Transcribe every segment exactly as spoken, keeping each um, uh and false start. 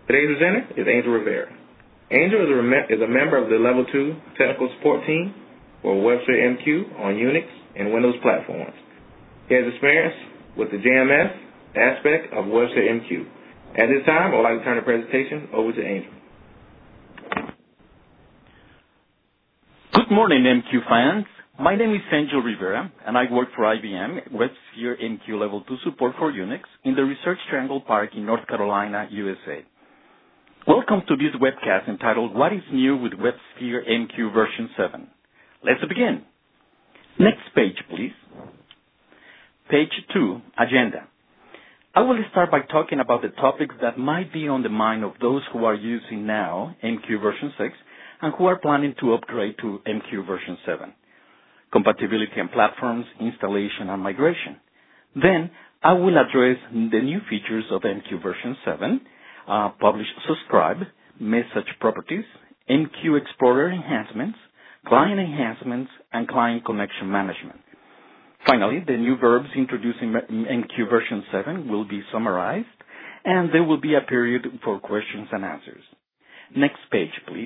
Today's presenter is Angel Rivera. Angel is a, rem- is a member of the Level two Technical Support Team for WebSphere M Q on Unix and Windows platforms. He has experience with the J M S aspect of WebSphere M Q. At this time, I would like to turn the presentation over to Angel. Good morning, M Q fans. My name is Angel Rivera, and I work for I B M WebSphere M Q Level two support for Unix in the Research Triangle Park in North Carolina, U S A. Welcome to this webcast entitled What is New with WebSphere M Q version seven. Let's begin. Next page, please. Page two, Agenda. I will start by talking about the topics that might be on the mind of those who are using now M Q version six and who are planning to upgrade to M Q version seven. Compatibility and platforms, installation and migration. Then I will address the new features of M Q version seven, uh, publish subscribe, message properties, M Q Explorer enhancements, client enhancements, and client connection management. Finally, the new verbs introduced in M Q version seven will be summarized, and there will be a period for questions and answers. Next page, please.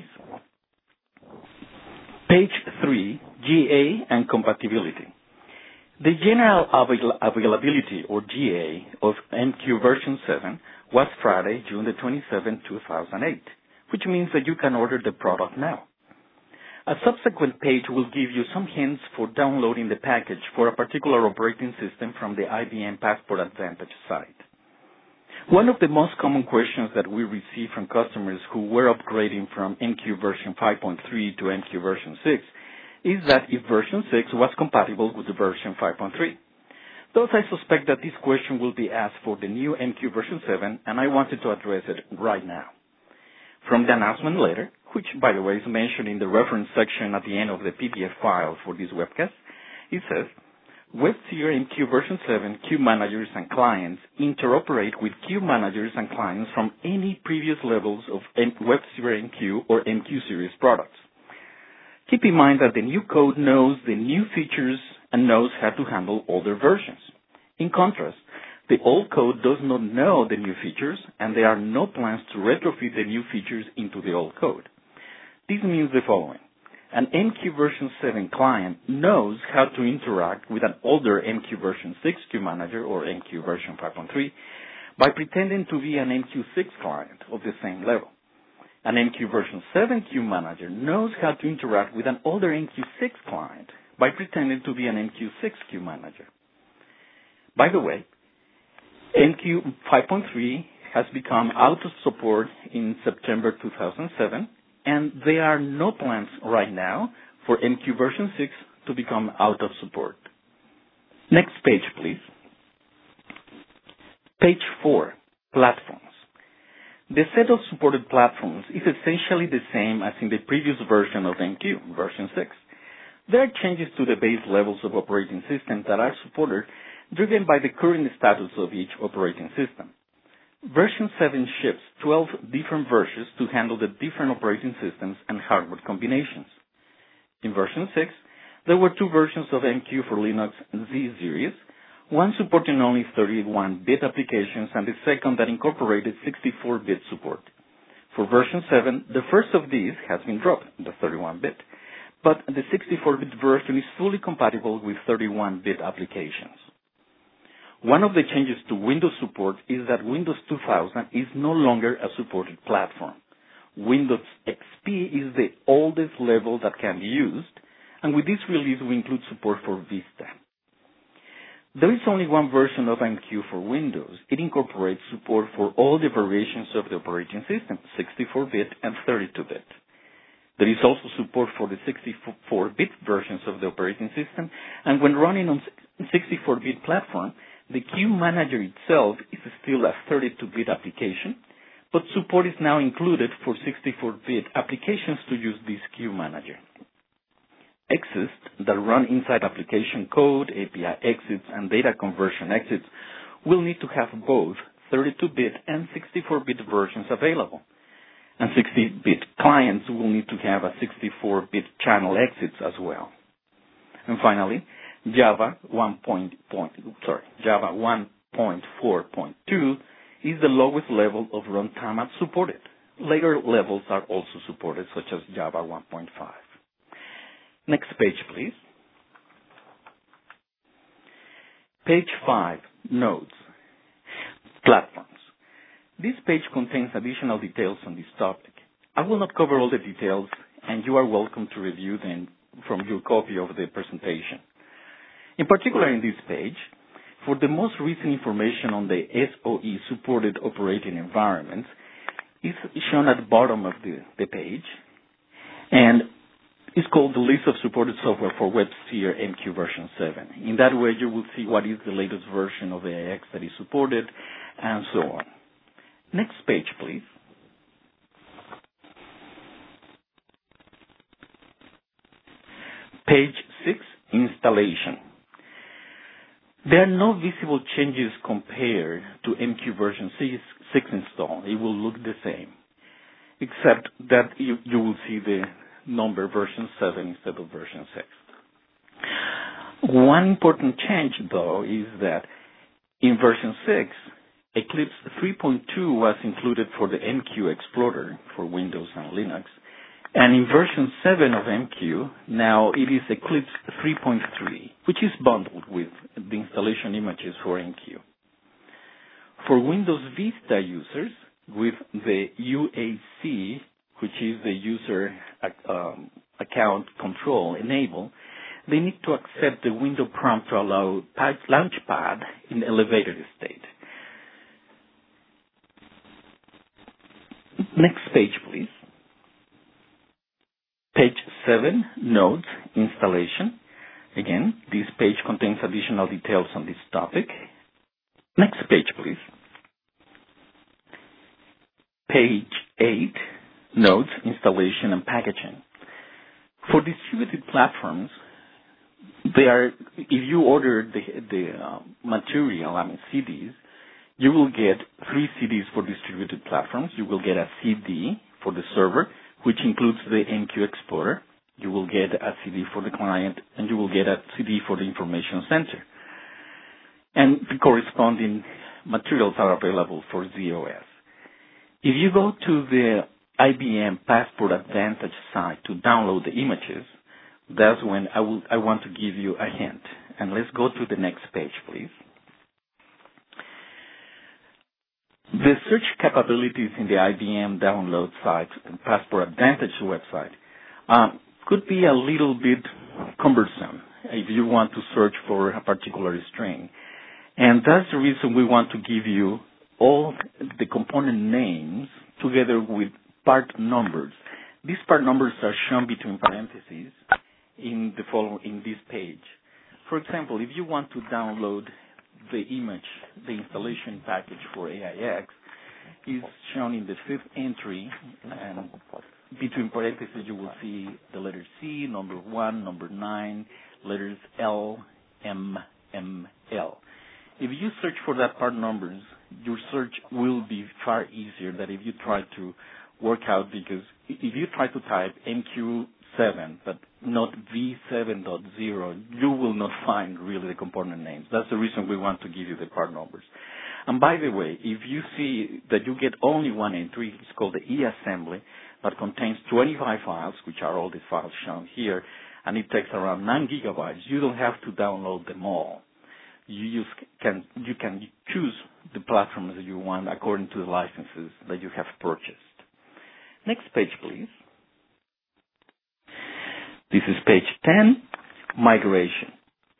Page three, G A and compatibility. The general avail- availability, or G A, of M Q version seven was Friday, June the twenty-seventh, two thousand eight, which means that you can order the product now. A subsequent page will give you some hints for downloading the package for a particular operating system from the I B M Passport Advantage site. One of the most common questions that we receive from customers who were upgrading from M Q version five point three to M Q version six is that if version six was compatible with the version five point three. Thus, I suspect that this question will be asked for the new M Q version seven, and I wanted to address it right now. From the announcement letter, which, by the way, is mentioned in the reference section at the end of the P D F file for this webcast, it says, WebSphere M Q version seven queue managers and clients interoperate with queue managers and clients from any previous levels of WebSphere M Q or M Q series products. Keep in mind that the new code knows the new features and knows how to handle older versions. In contrast, the old code does not know the new features, and there are no plans to retrofit the new features into the old code. This means the following. An M Q version seven client knows how to interact with an older M Q version six queue manager or M Q version five point three by pretending to be an M Q six client of the same level. An M Q version seven queue manager knows how to interact with an older M Q six client by pretending to be an M Q six queue manager. By the way, M Q five point three has become out of support in September two thousand seven, and there are no plans right now for M Q version six to become out of support. Next page, please. Page four, Platforms. The set of supported platforms is essentially the same as in the previous version of M Q, version six. There are changes to the base levels of operating systems that are supported, driven by the current status of each operating system. Version seven ships twelve different versions to handle the different operating systems and hardware combinations. In version six, there were two versions of M Q for Linux Z-Series, one supporting only thirty-one bit applications and the second that incorporated sixty-four bit support. For version seven, the first of these has been dropped, the thirty-one bit, but the sixty-four bit version is fully compatible with thirty-one bit applications. One of the changes to Windows support is that Windows two thousand is no longer a supported platform. Windows X P is the oldest level that can be used, and with this release we include support for Vista. There is only one version of M Q for Windows. It incorporates support for all the variations of the operating system, sixty-four bit and thirty-two bit. There is also support for the sixty-four bit versions of the operating system, and when running on sixty-four bit platform, the queue manager itself is still a thirty-two bit application, but support is now included for sixty-four bit applications to use this queue manager. Exits that run inside application code, A P I exits, and data conversion exits will need to have both thirty-two bit and sixty-four bit versions available. And sixty bit clients will need to have a sixty-four bit channel exits as well. And finally, Java one point, point, sorry, Java one point four point two is the lowest level of runtime as supported. Later levels are also supported, such as Java one point five. Next page, please. Page five, Nodes, Platforms. This page contains additional details on this topic. I will not cover all the details, and you are welcome to review them from your copy of the presentation. In particular, in this page, for the most recent information on the S O E-supported operating environments, is shown at the bottom of the, the page, and it's called the list of supported software for WebSphere M Q version seven. In that way, you will see what is the latest version of A I X that is supported, and so on. Next page, please. Page six, Installation. There are no visible changes compared to M Q version six install. It will look the same, except that you, you will see the number version seven instead of version six. One important change, though, is that in version six, Eclipse three point two was included for the M Q Explorer for Windows and Linux. And in version seven of M Q, now it is Eclipse three point three, which is bundled with the installation images for M Q. For Windows Vista users, with the U A C, which is the user um, account control enabled, they need to accept the window prompt to allow Launchpad in elevated state. Next page, please. Page seven, Nodes, Installation. Again, this page contains additional details on this topic. Next page, please. Page eight, Nodes, Installation and Packaging. For distributed platforms, they are, if you order the, the uh, material, I mean C Ds, you will get three C Ds for distributed platforms. You will get a C D for the server, which includes the M Q Explorer. You will get a C D for the client, and you will get a C D for the information center. And the corresponding materials are available for Z O S. If you go to the I B M Passport Advantage site to download the images, that's when I, will, I want to give you a hint. And let's go to the next page, please. The search capabilities in the I B M download site, the Passport Advantage website, um, could be a little bit cumbersome if you want to search for a particular string. And that's the reason we want to give you all the component names together with part numbers. These part numbers are shown between parentheses in the follow, in this page. For example, if you want to download the image, the installation package for A I X is shown in the fifth entry, and between parentheses you will see the letter C, number one, number nine, letters L, M, M, L. If you search for that part numbers, your search will be far easier than if you try to work out, because if you try to type M Q seven, but not V seven point zero, you will not find really the component names. That's the reason we want to give you the part numbers. And by the way, if you see that you get only one entry, it's called the eAssembly, that contains twenty-five files, which are all the files shown here, and it takes around nine gigabytes. You don't have to download them all. You use, can you can choose the platforms that you want according to the licenses that you have purchased. Next page, please. This is page ten, Migration.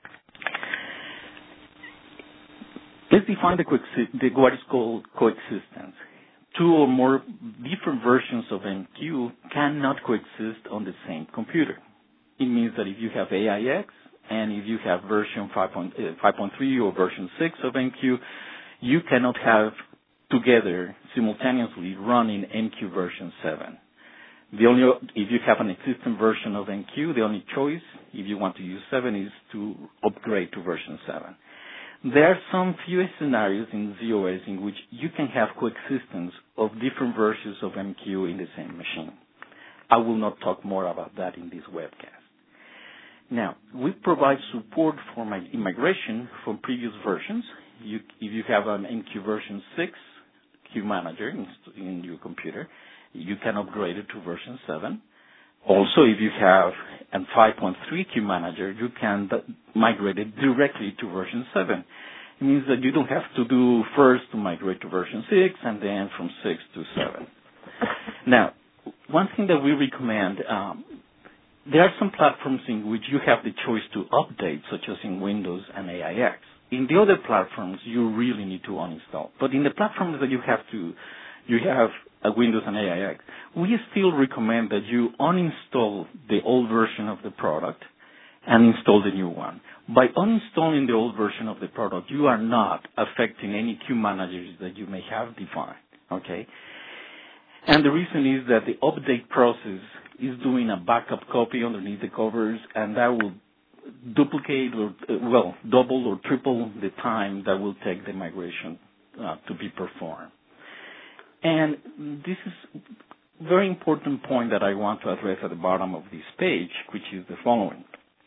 Let's define the, the what is called coexistence. Two or more different versions of M Q cannot coexist on the same computer. It means that if you have A I X and if you have version five point three or version six of M Q, you cannot have together simultaneously running M Q version seven. The only, if you have an existing version of M Q, the only choice, if you want to use seven, is to upgrade to version seven. There are some few scenarios in Z O S in which you can have coexistence of different versions of M Q in the same machine. I will not talk more about that in this webcast. Now, we provide support for my migration from previous versions. You, if you have an M Q version six, Q Manager in, in your computer, you can upgrade it to version seven. Also, if you have a five point three Q Manager, you can d- migrate it directly to version seven. It means that you don't have to do first to migrate to version six and then from six to seven. Now, one thing that we recommend, um, there are some platforms in which you have the choice to update, such as in Windows and A I X. In the other platforms, you really need to uninstall. But in the platforms that you have to, you have a Windows and A I X, we still recommend that you uninstall the old version of the product and install the new one. By uninstalling the old version of the product, you are not affecting any Q managers that you may have defined, okay? And the reason is that the update process is doing a backup copy underneath the covers, and that will duplicate or, uh, well, double or triple the time that will take the migration uh, to be performed. And this is a very important point that I want to address at the bottom of this page, which is the following.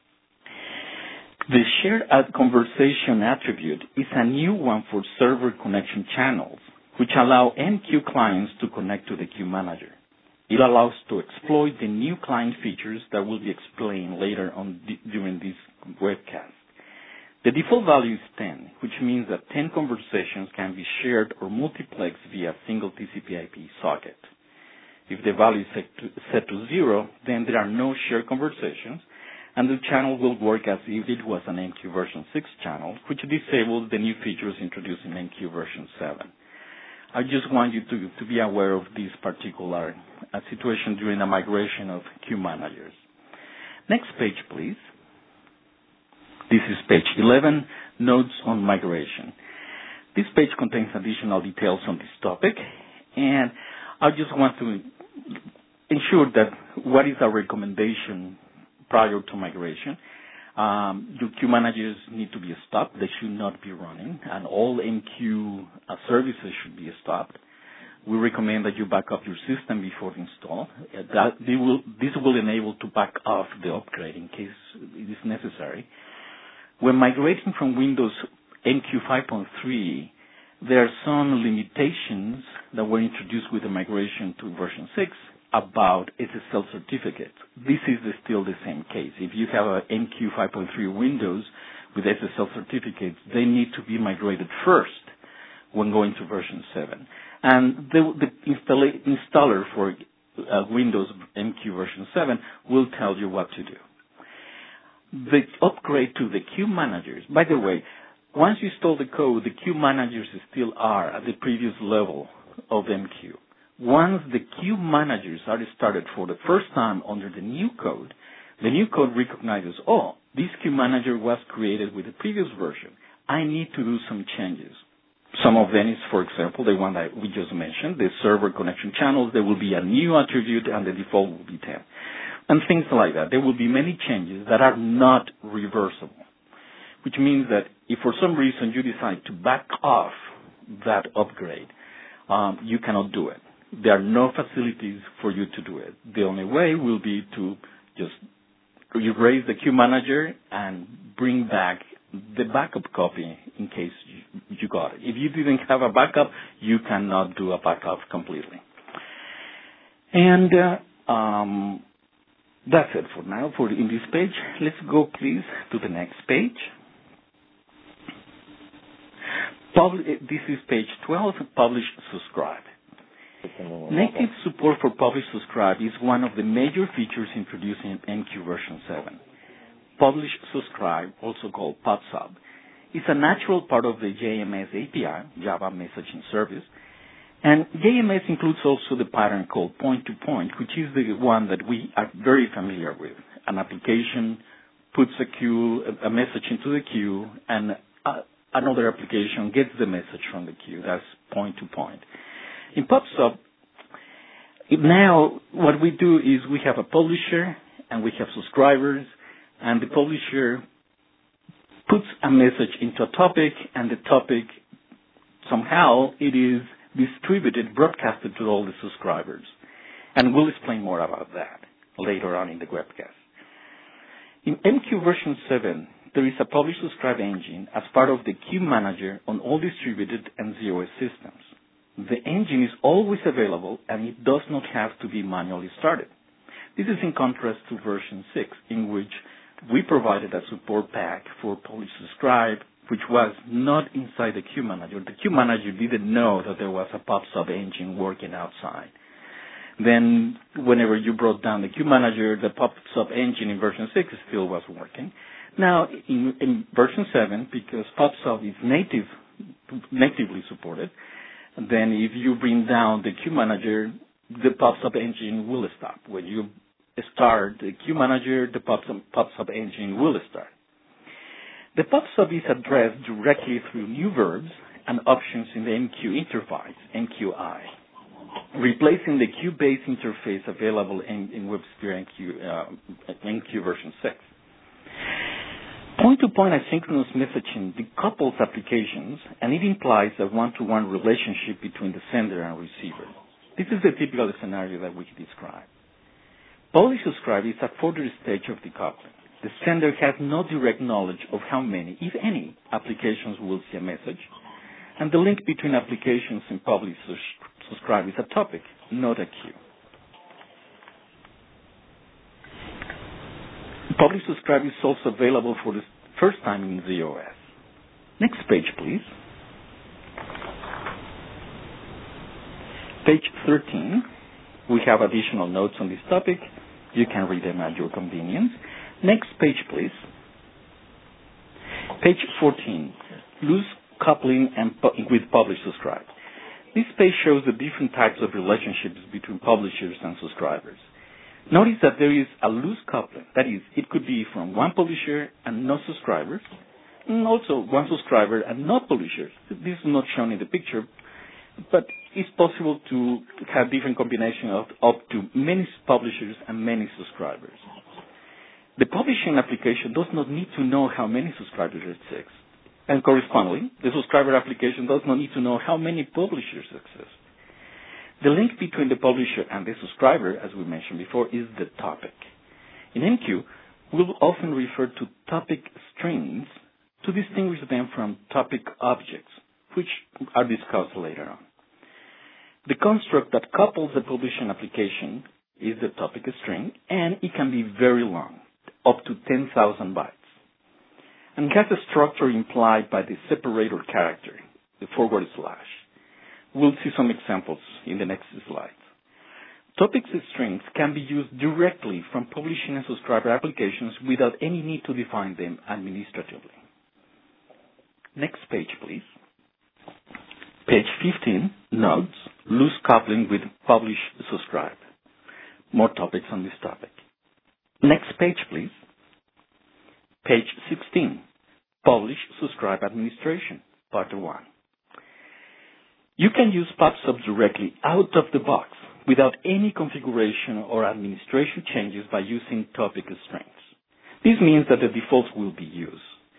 The shared conversation attribute is a new one for server connection channels, which allow M Q clients to connect to the Q Manager. It allows to exploit the new client features that will be explained later on d- during this webcast. The default value is ten, which means that ten conversations can be shared or multiplexed via a single T C P I P socket. If the value is set to, set to zero, then there are no shared conversations, and the channel will work as if it was an M Q version six channel, which disables the new features introduced in M Q version seven. I just want you to, to be aware of this particular uh, situation during the migration of Q managers. Next page, please. This is page eleven, Notes on Migration. This page contains additional details on this topic, and I just want to ensure that what is our recommendation prior to migration. Um, your Q managers need to be stopped. They should not be running, and all M Q uh, services should be stopped. We recommend that you back up your system before install. Uh, that they will, this will enable to back off the upgrade in case it is necessary. When migrating from Windows M Q five point three, there are some limitations that were introduced with the migration to version six about S S L certificates. This is still the same case. If you have a M Q five point three Windows with S S L certificates, they need to be migrated first when going to version seven. And the, the installa- installer for uh, Windows M Q version seven will tell you what to do. The upgrade to the Q managers, by the way, once you install the code, the Q managers still are at the previous level of M Q. Once the Q managers are started for the first time under the new code, the new code recognizes, oh, this Q manager was created with the previous version. I need to do some changes. Some of them is, for example, the one that we just mentioned, the server connection channels. There will be a new attribute and the default will be ten. And things like that. There will be many changes that are not reversible, which means that if for some reason you decide to back off that upgrade, um, you cannot do it. There are no facilities for you to do it. The only way will be to just erase the Q manager and bring back the backup copy in case you, you got it. If you didn't have a backup, you cannot do a backup completely. And uh, um, that's it for now for in this page. Let's go, please, to the next page. Publi- this is page twelve, Publish, Subscribe. Native support for Publish Subscribe is one of the major features introduced in M Q version seven. Publish Subscribe, also called PubSub, is a natural part of the J M S A P I, Java Messaging Service, and J M S includes also the pattern called point-to-point, which is the one that we are very familiar with. An application puts a queue, a message into the queue, and uh, another application gets the message from the queue. That's point-to-point. In PubSub, now what we do is we have a publisher and we have subscribers, and the publisher puts a message into a topic, and the topic, somehow, it is distributed, broadcasted to all the subscribers. And we'll explain more about that later on in the webcast. In M Q version seven, there is a Publish Subscribe engine as part of the Q Manager on all distributed and Z O S systems. the engine is always available and it does not have to be manually started. This is in contrast to version six, in which we provided a support pack for Publish Subscribe, which was not inside the Queue Manager. The Queue Manager didn't know that there was a PubSub engine working outside. Then, whenever you brought down the Queue Manager, the PubSub engine in version six still was working. Now, in, in version seven, because PubSub is native, natively supported, then if you bring down the Queue Manager, the PubSub engine will stop. When you start the Queue Manager, the PubSub, PubSub engine will start. The PubSub is addressed directly through new verbs and options in the M Q interface, M Q I, replacing the queue-based interface available in, in WebSphere M Q, uh, M Q version six. Point-to-point asynchronous messaging decouples applications, and it implies a one-to-one relationship between the sender and receiver. This is the typical scenario that we describe. Publish Subscribe is a further stage of decoupling. The sender has no direct knowledge of how many, if any, applications will see a message, and the link between applications and Publish Subscribe is a topic, not a queue. Publish Subscribe is also available for the first time in Z O S. Next page, please. Page thirteen. We have additional notes on this topic. You can read them at your convenience. Next page, please. Page fourteen. Loose coupling and pu- with Publish Subscribe. This page shows the different types of relationships between publishers and subscribers. Notice that there is a loose coupling. That is, it could be from one publisher and no subscribers, and also one subscriber and no publishers. This is not shown in the picture, but it's possible to have different combinations of up to many publishers and many subscribers. The publishing application does not need to know how many subscribers it exists, and correspondingly, the subscriber application does not need to know how many publishers exist. The link between the publisher and the subscriber, as we mentioned before, is the topic. In M Q, we'll often refer to topic strings to distinguish them from topic objects, which are discussed later on. The construct that couples the publishing application is the topic string, and it can be very long, up to ten thousand bytes, and has a structure implied by the separator character, the forward slash. We'll see some examples in the next slides. Topic strings can be used directly from publishing and subscriber applications without any need to define them administratively. Next page, please. Page fifteen, notes, loose coupling with Publish Subscribe. More topics on this topic. Next page, please. Page sixteen, Publish Subscribe Administration, Part one. You can use PubSub directly out of the box without any configuration or administration changes by using topic strings. This means that the defaults will be used.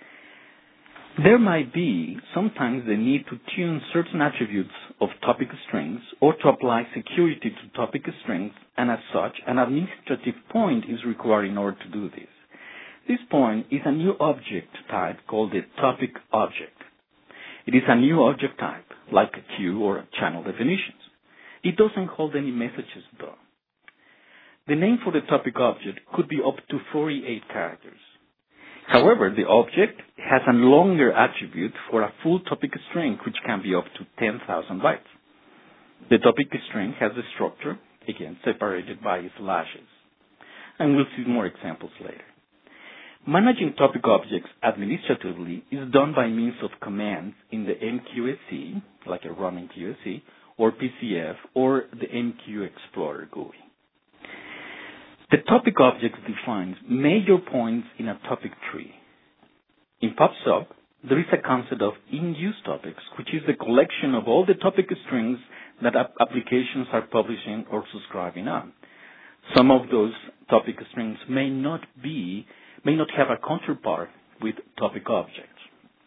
There might be sometimes the need to tune certain attributes of topic strings or to apply security to topic strings, and as such, an administrative point is required in order to do this. This point is a new object type called the topic object. It is a new object type, like a queue or a channel definitions. It doesn't hold any messages, though. The name for the topic object could be up to forty-eight characters. However, the object has a longer attribute for a full topic string, which can be up to ten thousand bytes. The topic string has a structure, again, separated by slashes. And we'll see more examples later. Managing topic objects administratively is done by means of commands in the M Q S C, like a run M Q S C, or P C F, or the M Q Explorer G U I. The topic object defines major points in a topic tree. In PubSub, there is a concept of in-use topics, which is the collection of all the topic strings that applications are publishing or subscribing on. Some of those topic strings may not be may not have a counterpart with topic objects.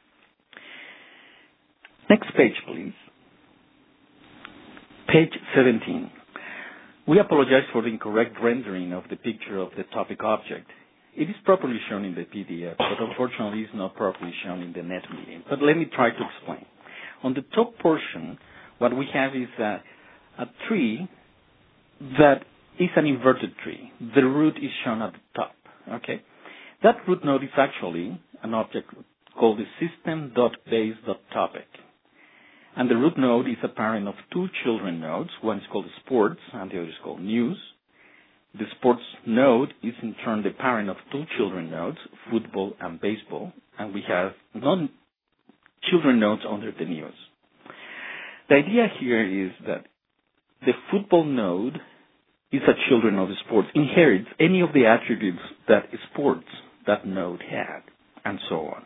Next page, please. Page seventeen. We apologize for the incorrect rendering of the picture of the topic object. It is properly shown in the P D F, but unfortunately it's not properly shown in the net meeting. But let me try to explain. On the top portion, what we have is a, a tree that is an inverted tree. The root is shown at the top. Okay, that root node is actually an object called the system.base.topic. And the root node is a parent of two children nodes. One is called sports and the other is called news. The sports node is in turn the parent of two children nodes, football and baseball. And we have non-children nodes under the news. The idea here is that the football node is a children of sports, inherits any of the attributes that sports that node had, and so on.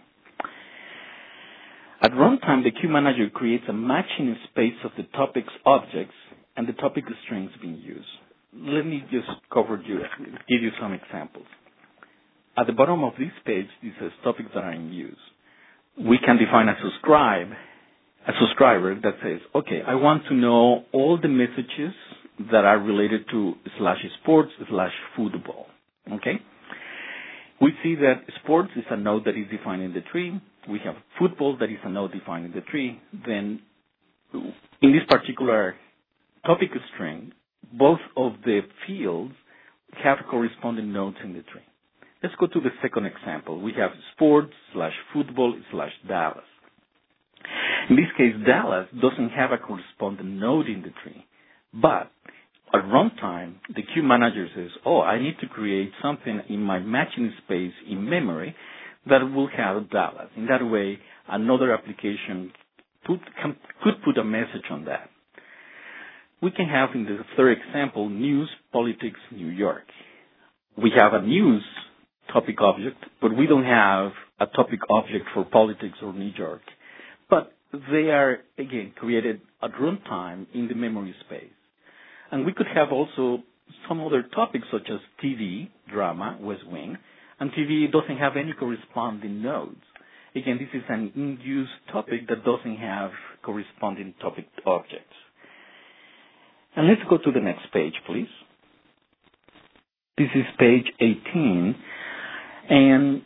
At runtime, the queue manager creates a matching space of the topic's objects and the topic strings being used. Let me just cover you, give you some examples. At the bottom of this page, this says topics that are in use. We can define a subscribe, a subscriber that says, okay, I want to know all the messages that are related to slash sports slash football. Okay? We see that sports is a node that is defined in the tree. We have football that is a node defined in the tree. Then in this particular topic string, both of the fields have corresponding nodes in the tree. Let's go to the second example. We have sports slash football slash Dallas. In this case, Dallas doesn't have a corresponding node in the tree, but at runtime, the queue manager says, oh, I need to create something in my matching space in memory that will have Dallas. In that way, another application put, can, could put a message on that. We can have in the third example, news, politics, New York. We have a news topic object, but we don't have a topic object for politics or New York. But they are, again, created at runtime in the memory space. And we could have also some other topics such as T V, drama, West Wing, and T V doesn't have any corresponding nodes. Again, this is an in-use topic that doesn't have corresponding topic objects. And let's go to the next page, please. This is page eighteen, and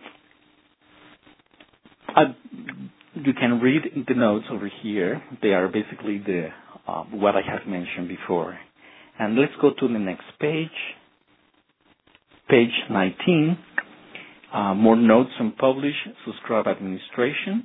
I, you can read the notes over here. They are basically the uh, what I have mentioned before. And let's go to the next page, page nineteen. Uh, more notes on publish, subscribe administration.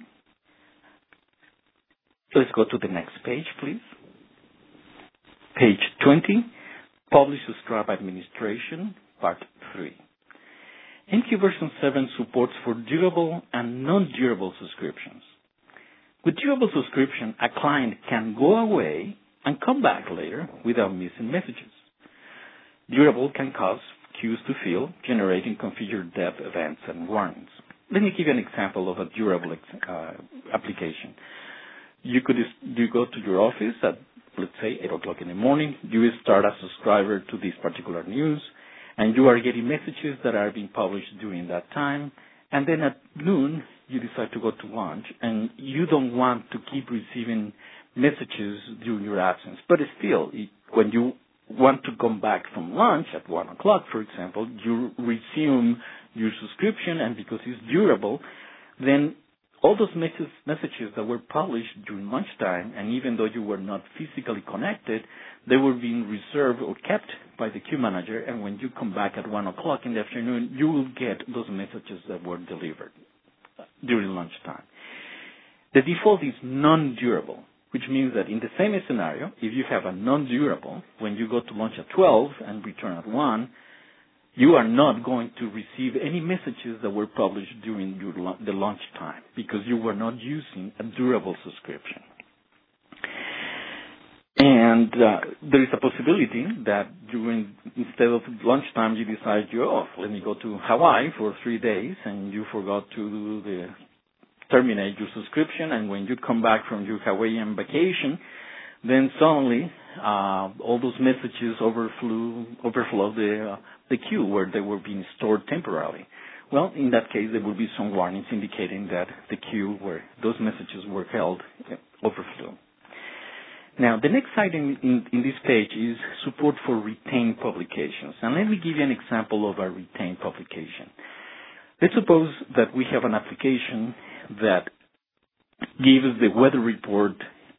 Let's go to the next page, please. Page twenty, publish, subscribe administration, part three. M Q version seven supports for durable and non-durable subscriptions. With durable subscription, a client can go away and come back later without missing messages. Durable can cause queues to fill, generating configured dev events and warnings. Let me give you an example of a durable uh, application. You could you go to your office at, let's say, eight o'clock in the morning. You start a subscriber to this particular news, and you are getting messages that are being published during that time. And then at noon, you decide to go to lunch, and you don't want to keep receiving messages during your absence. But still, when you want to come back from lunch at one o'clock, for example, you resume your subscription, and because it's durable, then all those messages that were published during lunchtime, and even though you were not physically connected, they were being reserved or kept by the queue manager, and when you come back at one o'clock in the afternoon, you will get those messages that were delivered during lunchtime. The default is non-durable, which means that in the same scenario, if you have a non-durable, when you go to lunch at twelve and return at one, you are not going to receive any messages that were published during your, the lunch time because you were not using a durable subscription. And uh, there is a possibility that during, instead of lunchtime, you decide, oh, let me go to Hawaii for three days, and you forgot to do the terminate your subscription, and when you come back from your Hawaiian vacation, then suddenly uh, all those messages overflew, overflow the, uh, the queue where they were being stored temporarily. Well, in that case, there will be some warnings indicating that the queue where those messages were held overflew. Now, the next item in, in this page is support for retained publications. And let me give you an example of a retained publication. Let's suppose that we have an application that gives the weather report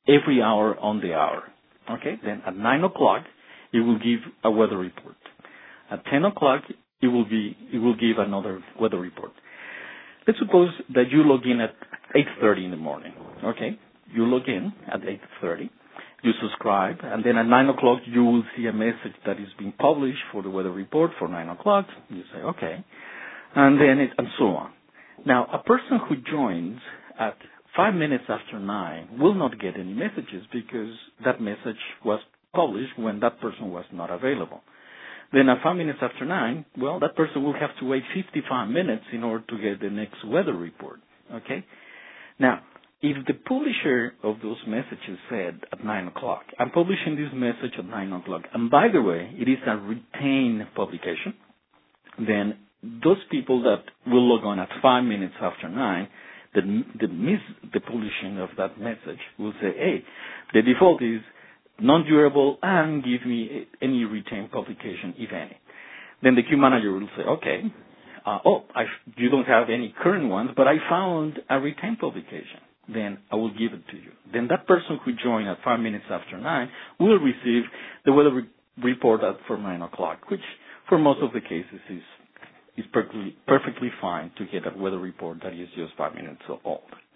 every hour on the hour. Okay? Then at nine o'clock, it will give a weather report. At ten o'clock, it will be it will give another weather report. Let's suppose that you log in at eight thirty in the morning. Okay? You log in at eight thirty. You subscribe, and then at nine o'clock, you will see a message that is being published for the weather report for nine o'clock. You say, okay. And then it, and so on. Now, a person who joins at five minutes after nine will not get any messages because that message was published when that person was not available. Then at five minutes after nine, well, that person will have to wait fifty-five minutes in order to get the next weather report. Okay? Now, if the publisher of those messages said at nine o'clock, I'm publishing this message at nine o'clock, and by the way, it is a retained publication, then those people that will log on at five minutes after nine that, that miss the publishing of that message will say, hey, the default is non-durable and give me any retained publication, if any. Then the queue manager will say, okay, uh, oh, I, you don't have any current ones, but I found a retained publication. Then I will give it to you. Then that person who joined at five minutes after nine will receive the weather re- report at for nine o'clock, which for most of the cases is is perfectly, perfectly fine to get a weather report that is just five minutes old.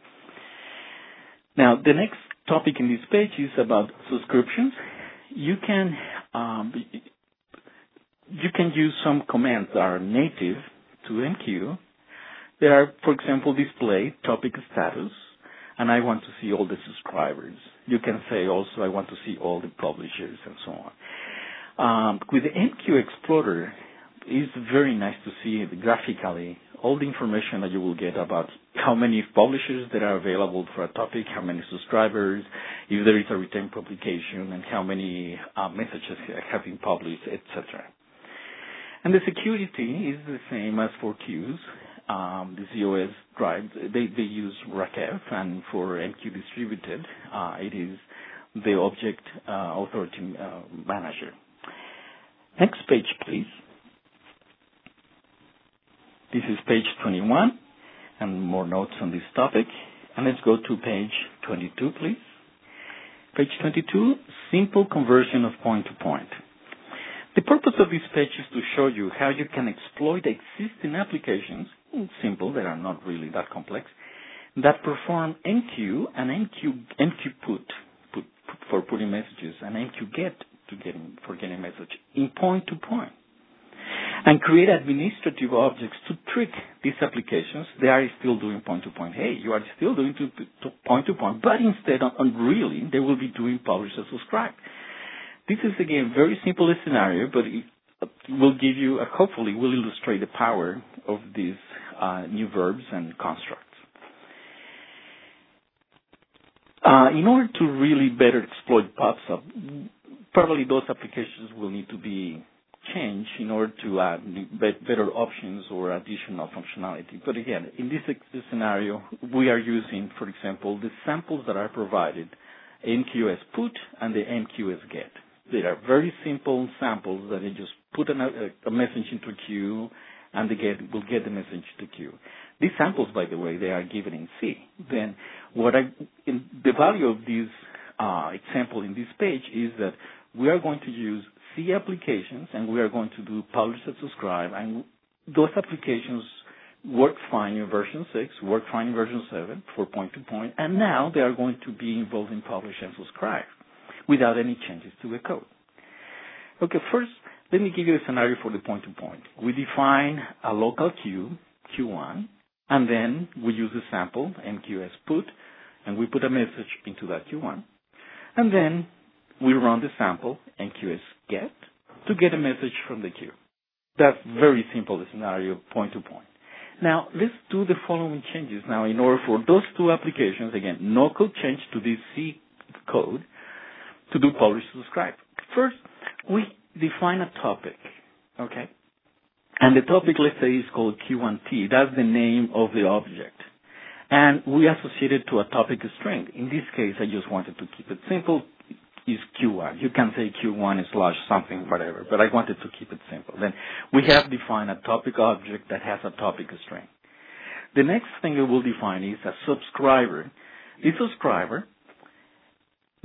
Now, the next topic in this page is about subscriptions. You can um, you can use some commands that are native to M Q. They are, for example, display topic status, and I want to see all the subscribers. You can say also, I want to see all the publishers and so on. Um, with the M Q Explorer, it's very nice to see graphically all the information that you will get about how many publishers that are available for a topic, how many subscribers, if there is a retained publication, and how many uh, messages have been published, et cetera. And the security is the same as for queues. Um, the Z O S drive, they, they use Rakef, and for M Q distributed, uh, it is the Object uh, Authority uh, Manager. Next page, please. This is page twenty-one, and more notes on this topic. And let's go to page twenty-two, please. Page twenty-two, simple conversion of point-to-point. The purpose of this page is to show you how you can exploit existing applications, simple, they are not really that complex, that perform M Q and M Q, M Q put, put, put for putting messages, and M Q get to getting, for getting a message in point-to-point. And create administrative objects to trick these applications. They are still doing point-to-point. Hey, you are still doing to, to point-to-point, but instead, on really, they will be doing publish and subscribe. This is, again, very simple scenario, but it will give you, uh, hopefully, will illustrate the power of these uh, new verbs and constructs. Uh, in order to really better exploit PubSub, probably those applications will need to be change in order to add better options or additional functionality. But again, in this scenario, we are using, for example, the samples that are provided, M Q S put and the M Q S get. They are very simple samples that you just put a, a message into a queue and they get, will get the message to queue. These samples, by the way, they are given in C. Then what I, in the value of this uh, example in this page is that we are going to use C applications, and we are going to do publish and subscribe, and those applications work fine in version six, work fine in version seven for point-to-point, and now they are going to be involved in publish and subscribe without any changes to the code. Okay, first, let me give you a scenario for the point-to-point. We define a local queue, Q one, and then we use a sample, M Q S put, and we put a message into that Q one, and then we run the sample, M Q S get, to get a message from the queue. That's very simple scenario, point-to-point. Now, let's do the following changes. Now, in order for those two applications, again, no code change to this C code to do publish subscribe. First, we define a topic, okay? And the topic, let's say, is called Q one T. That's the name of the object. And we associate it to a topic string. In this case, I just wanted to keep it simple. Is Q one. You can say Q one slash something, whatever, but I wanted to keep it simple. Then we have defined a topic object that has a topic string. The next thing we will define is a subscriber. The subscriber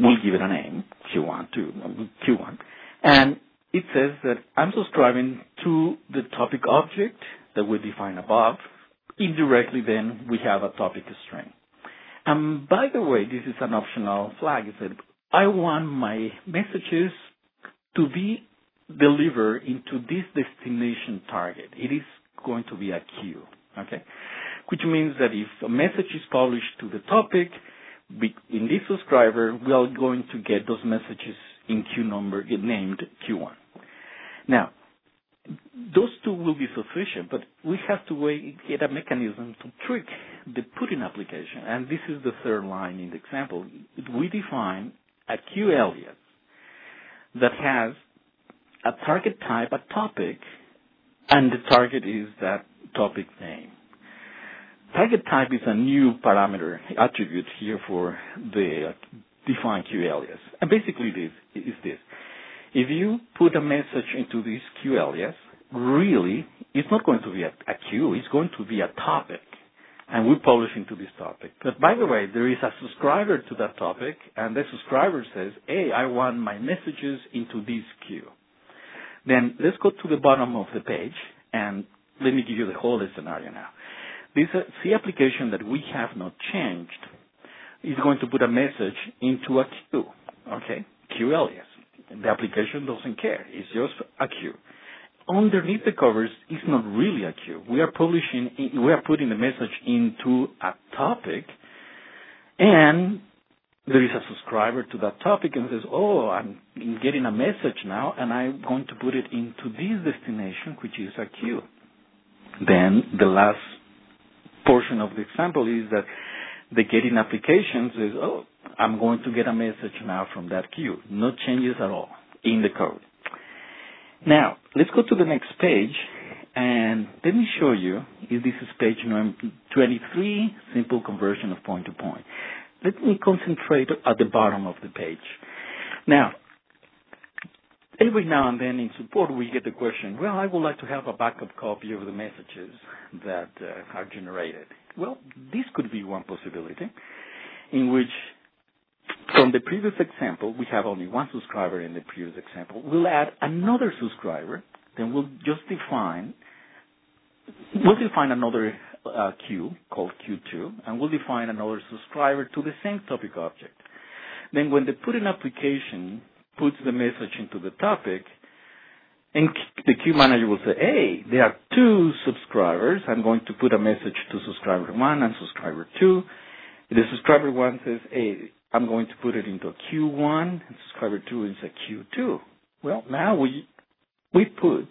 we'll give it a name, Q one, to Q one. And it says that I'm subscribing to the topic object that we define above. Indirectly, then, we have a topic string. And by the way, this is an optional flag. It said, I want my messages to be delivered into this destination target. It is going to be a queue, okay? Which means that if a message is published to the topic, in this subscriber, we are going to get those messages in queue number named Q one. Now, those two will be sufficient, but we have to wait, get a mechanism to trick the putting application. And this is the third line in the example. We define a queue alias that has a target type, a topic, and the target is that topic name. Target type is a new parameter attribute here for the defined queue alias. And basically this is this. If you put a message into this queue alias, really, it's not going to be a, a queue, it's going to be a topic. And we publish into this topic. But by the way, there is a subscriber to that topic, and the subscriber says, hey, I want my messages into this queue. Then let's go to the bottom of the page, and let me give you the whole scenario now. This uh, C application that we have not changed is going to put a message into a queue, okay, queue alias. The application doesn't care. It's just a queue. Underneath the covers, it's not really a queue. We are publishing, we are putting the message into a topic, and there is a subscriber to that topic and says, oh, I'm getting a message now, and I'm going to put it into this destination, which is a queue. Then the last portion of the example is that the getting application says, oh, I'm going to get a message now from that queue. No changes at all in the code. Now, let's go to the next page, and let me show you, if this is page twenty-three, simple conversion of point-to-point. Let me concentrate at the bottom of the page. Now, every now and then in support, we get the question, well, I would like to have a backup copy of the messages that uh, are generated. Well, this could be one possibility in which, from the previous example, we have only one subscriber in the previous example. We'll add another subscriber, then we'll just define, we'll define another uh, queue called Q two, and we'll define another subscriber to the same topic object. Then when the putting application puts the message into the topic, and the queue manager will say, hey, there are two subscribers. I'm going to put a message to subscriber one and subscriber two. The subscriber one says, hey, I'm going to put it into a Q one, and subscriber two is a Q two. Well, now we we put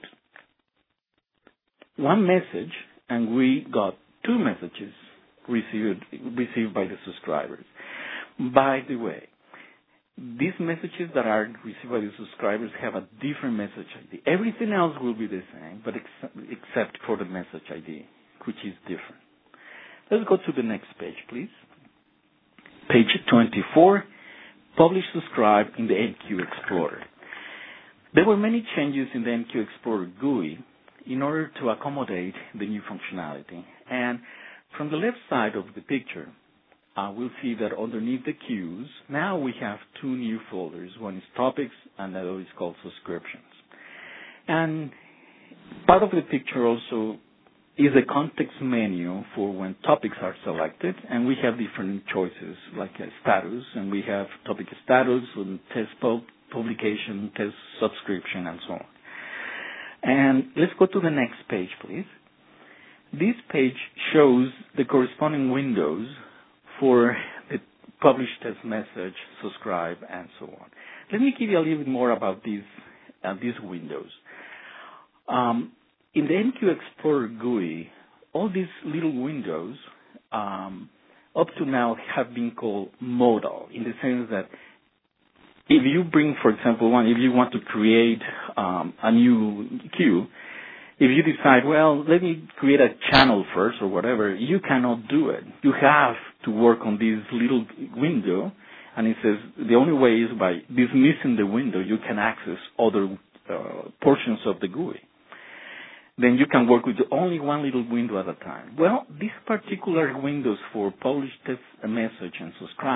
one message, and we got two messages received received by the subscribers. By the way, these messages that are received by the subscribers have a different message I D. Everything else will be the same, but ex- except for the message I D, which is different. Let's go to the next page, please. Page twenty-four, Publish Subscribe in the M Q Explorer. There were many changes in the M Q Explorer G U I in order to accommodate the new functionality. And from the left side of the picture, uh, we'll see that underneath the queues, now we have two new folders. One is Topics, and the other is called Subscriptions. And part of the picture also is a context menu for when topics are selected, and we have different choices like a status, and we have topic status and test pub- publication, test subscription, and so on. And let's go to the next page, please. This page shows the corresponding windows for the publish test message, subscribe, and so on. Let me give you a little bit more about these uh, these windows. Um, In the M Q Explorer G U I, all these little windows um, up to now have been called modal, in the sense that if you bring, for example, one, if you want to create um, a new queue, if you decide, well, let me create a channel first or whatever, you cannot do it. You have to work on this little window, and it says the only way is by dismissing the window, you can access other uh, portions of the G U I. Then you can work with only one little window at a time. Well, these particular windows for publish, test a message, and subscribe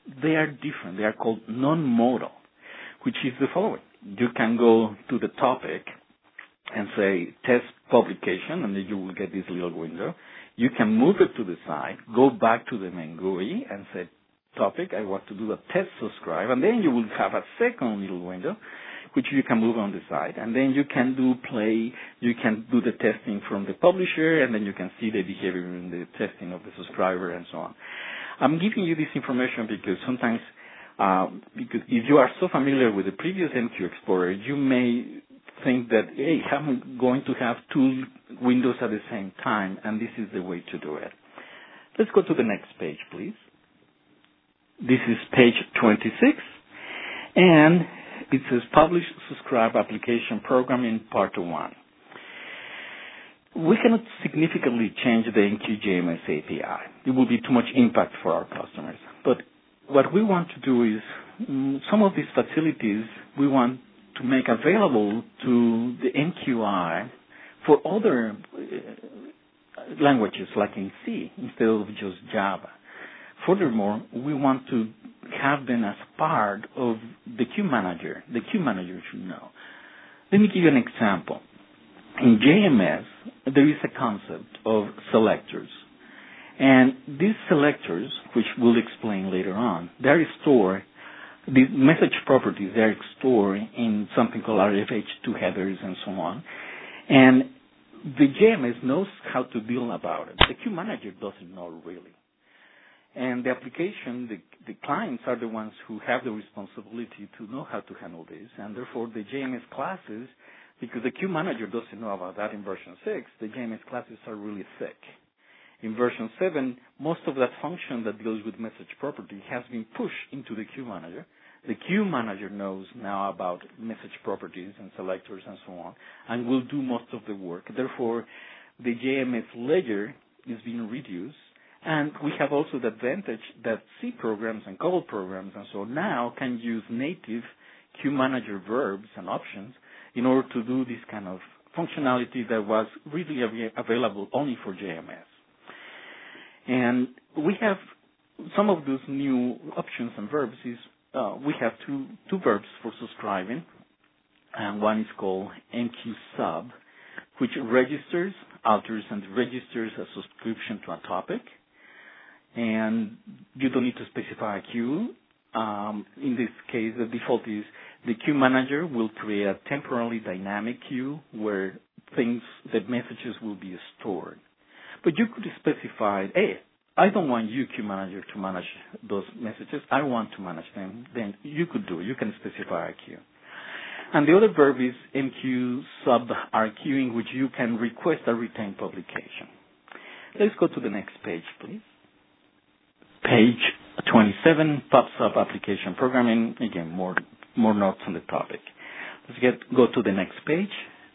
they are different. They are called non-modal, which is the following. You can go to the topic and say test publication, and then you will get this little window. You can move it to the side, go back to the main G U I and say topic, I want to do a test subscribe, and then you will have a second little window which you can move on the side, and then you can do play, you can do the testing from the publisher, and then you can see the behavior in the testing of the subscriber and so on. I'm giving you this information because sometimes, uh, because if you are so familiar with the previous M Q Explorer, you may think that, hey, I'm going to have two windows at the same time, and this is the way to do it. Let's go to the next page, please. This is page twenty-six, and it says Publish, Subscribe Application Programming Part one. We cannot significantly change the M Q J M S A P I. It will be too much impact for our customers. But what we want to do is mm, some of these facilities we want to make available to the M Q I for other uh, languages like in C instead of just Java. Furthermore, we want to have them as part of the queue manager. The queue manager should know. Let me give you an example. In J M S, there is a concept of selectors. And these selectors, which we'll explain later on, they're stored, the message properties, they're stored in something called R F H two headers and so on. And the J M S knows how to deal about it. The queue manager doesn't know really. And the application, the, the clients are the ones who have the responsibility to know how to handle this. And therefore, the J M S classes, because the queue manager doesn't know about that in version six, the J M S classes are really thick. In version seven, most of that function that deals with message property has been pushed into the queue manager. The queue manager knows now about message properties and selectors and so on, and will do most of the work. Therefore, the J M S ledger is being reduced. And we have also the advantage that C programs and COBOL programs and so on now can use native queue manager verbs and options in order to do this kind of functionality that was really av- available only for J M S. And we have some of those new options and verbs is uh, we have two two verbs for subscribing, and one is called M Q sub, which registers, alters, and registers a subscription to a topic. And you don't need to specify a queue. Um, in this case, the default is the queue manager will create a temporarily dynamic queue where things, that messages will be stored. But you could specify, hey, I don't want you, queue manager, to manage those messages. I want to manage them. Then you could do it. You can specify a queue. And the other verb is M Q sub R Q, in which you can request a retained publication. Let's go to the next page, please. Page twenty-seven pops up application programming. Again, more more notes on the topic. Let's get go to the next page.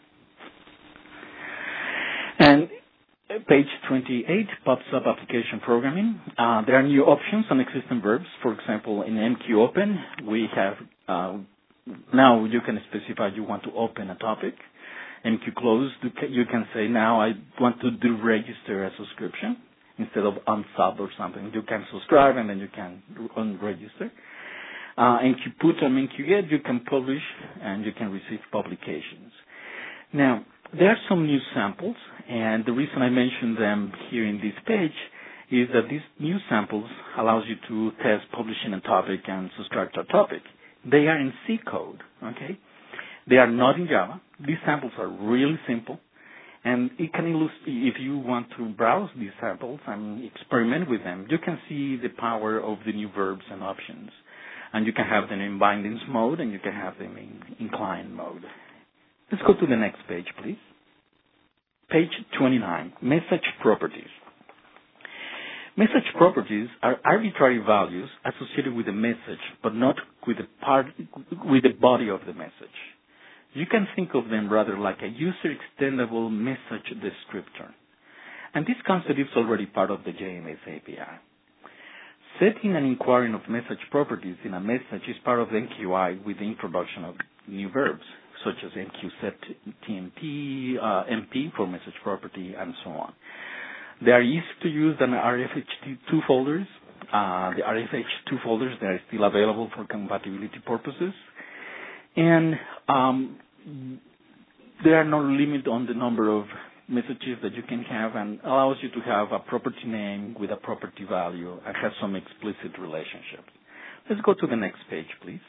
And page twenty-eight pops up application programming. Uh, there are new options on existing verbs. For example, in M Q Open, we have uh, now you can specify you want to open a topic. M Q Close, you can say now I want to do register a subscription. Instead of unsub or something, you can subscribe and then you can unregister. Uh, M Q Put and M Q Get, you can publish and you can receive publications. Now, there are some new samples, and the reason I mention them here in this page is that these new samples allows you to test publishing a topic and subscribe to a topic. They are in C code, okay? They are not in Java. These samples are really simple. And it can illustrate, if you want to browse these samples and experiment with them, you can see the power of the new verbs and options. And you can have them in bindings mode, and you can have them in, in client mode. Let's go to the next page, please. Page twenty-nine, message properties. Message properties are arbitrary values associated with the message, but not with the part, with the body of the message. You can think of them rather like a user-extendable message descriptor. And this concept is already part of the J M S A P I. Setting and inquiring of message properties in a message is part of the M Q I with the introduction of new verbs, such as M Q set T M P, uh, M P for message property, and so on. They are easy to use than R F H two folders, uh, the R F H two folders that are still available for compatibility purposes. And um, there are no limit on the number of messages that you can have, and allows you to have a property name with a property value and have some explicit relationships. Let's go to the next page, please.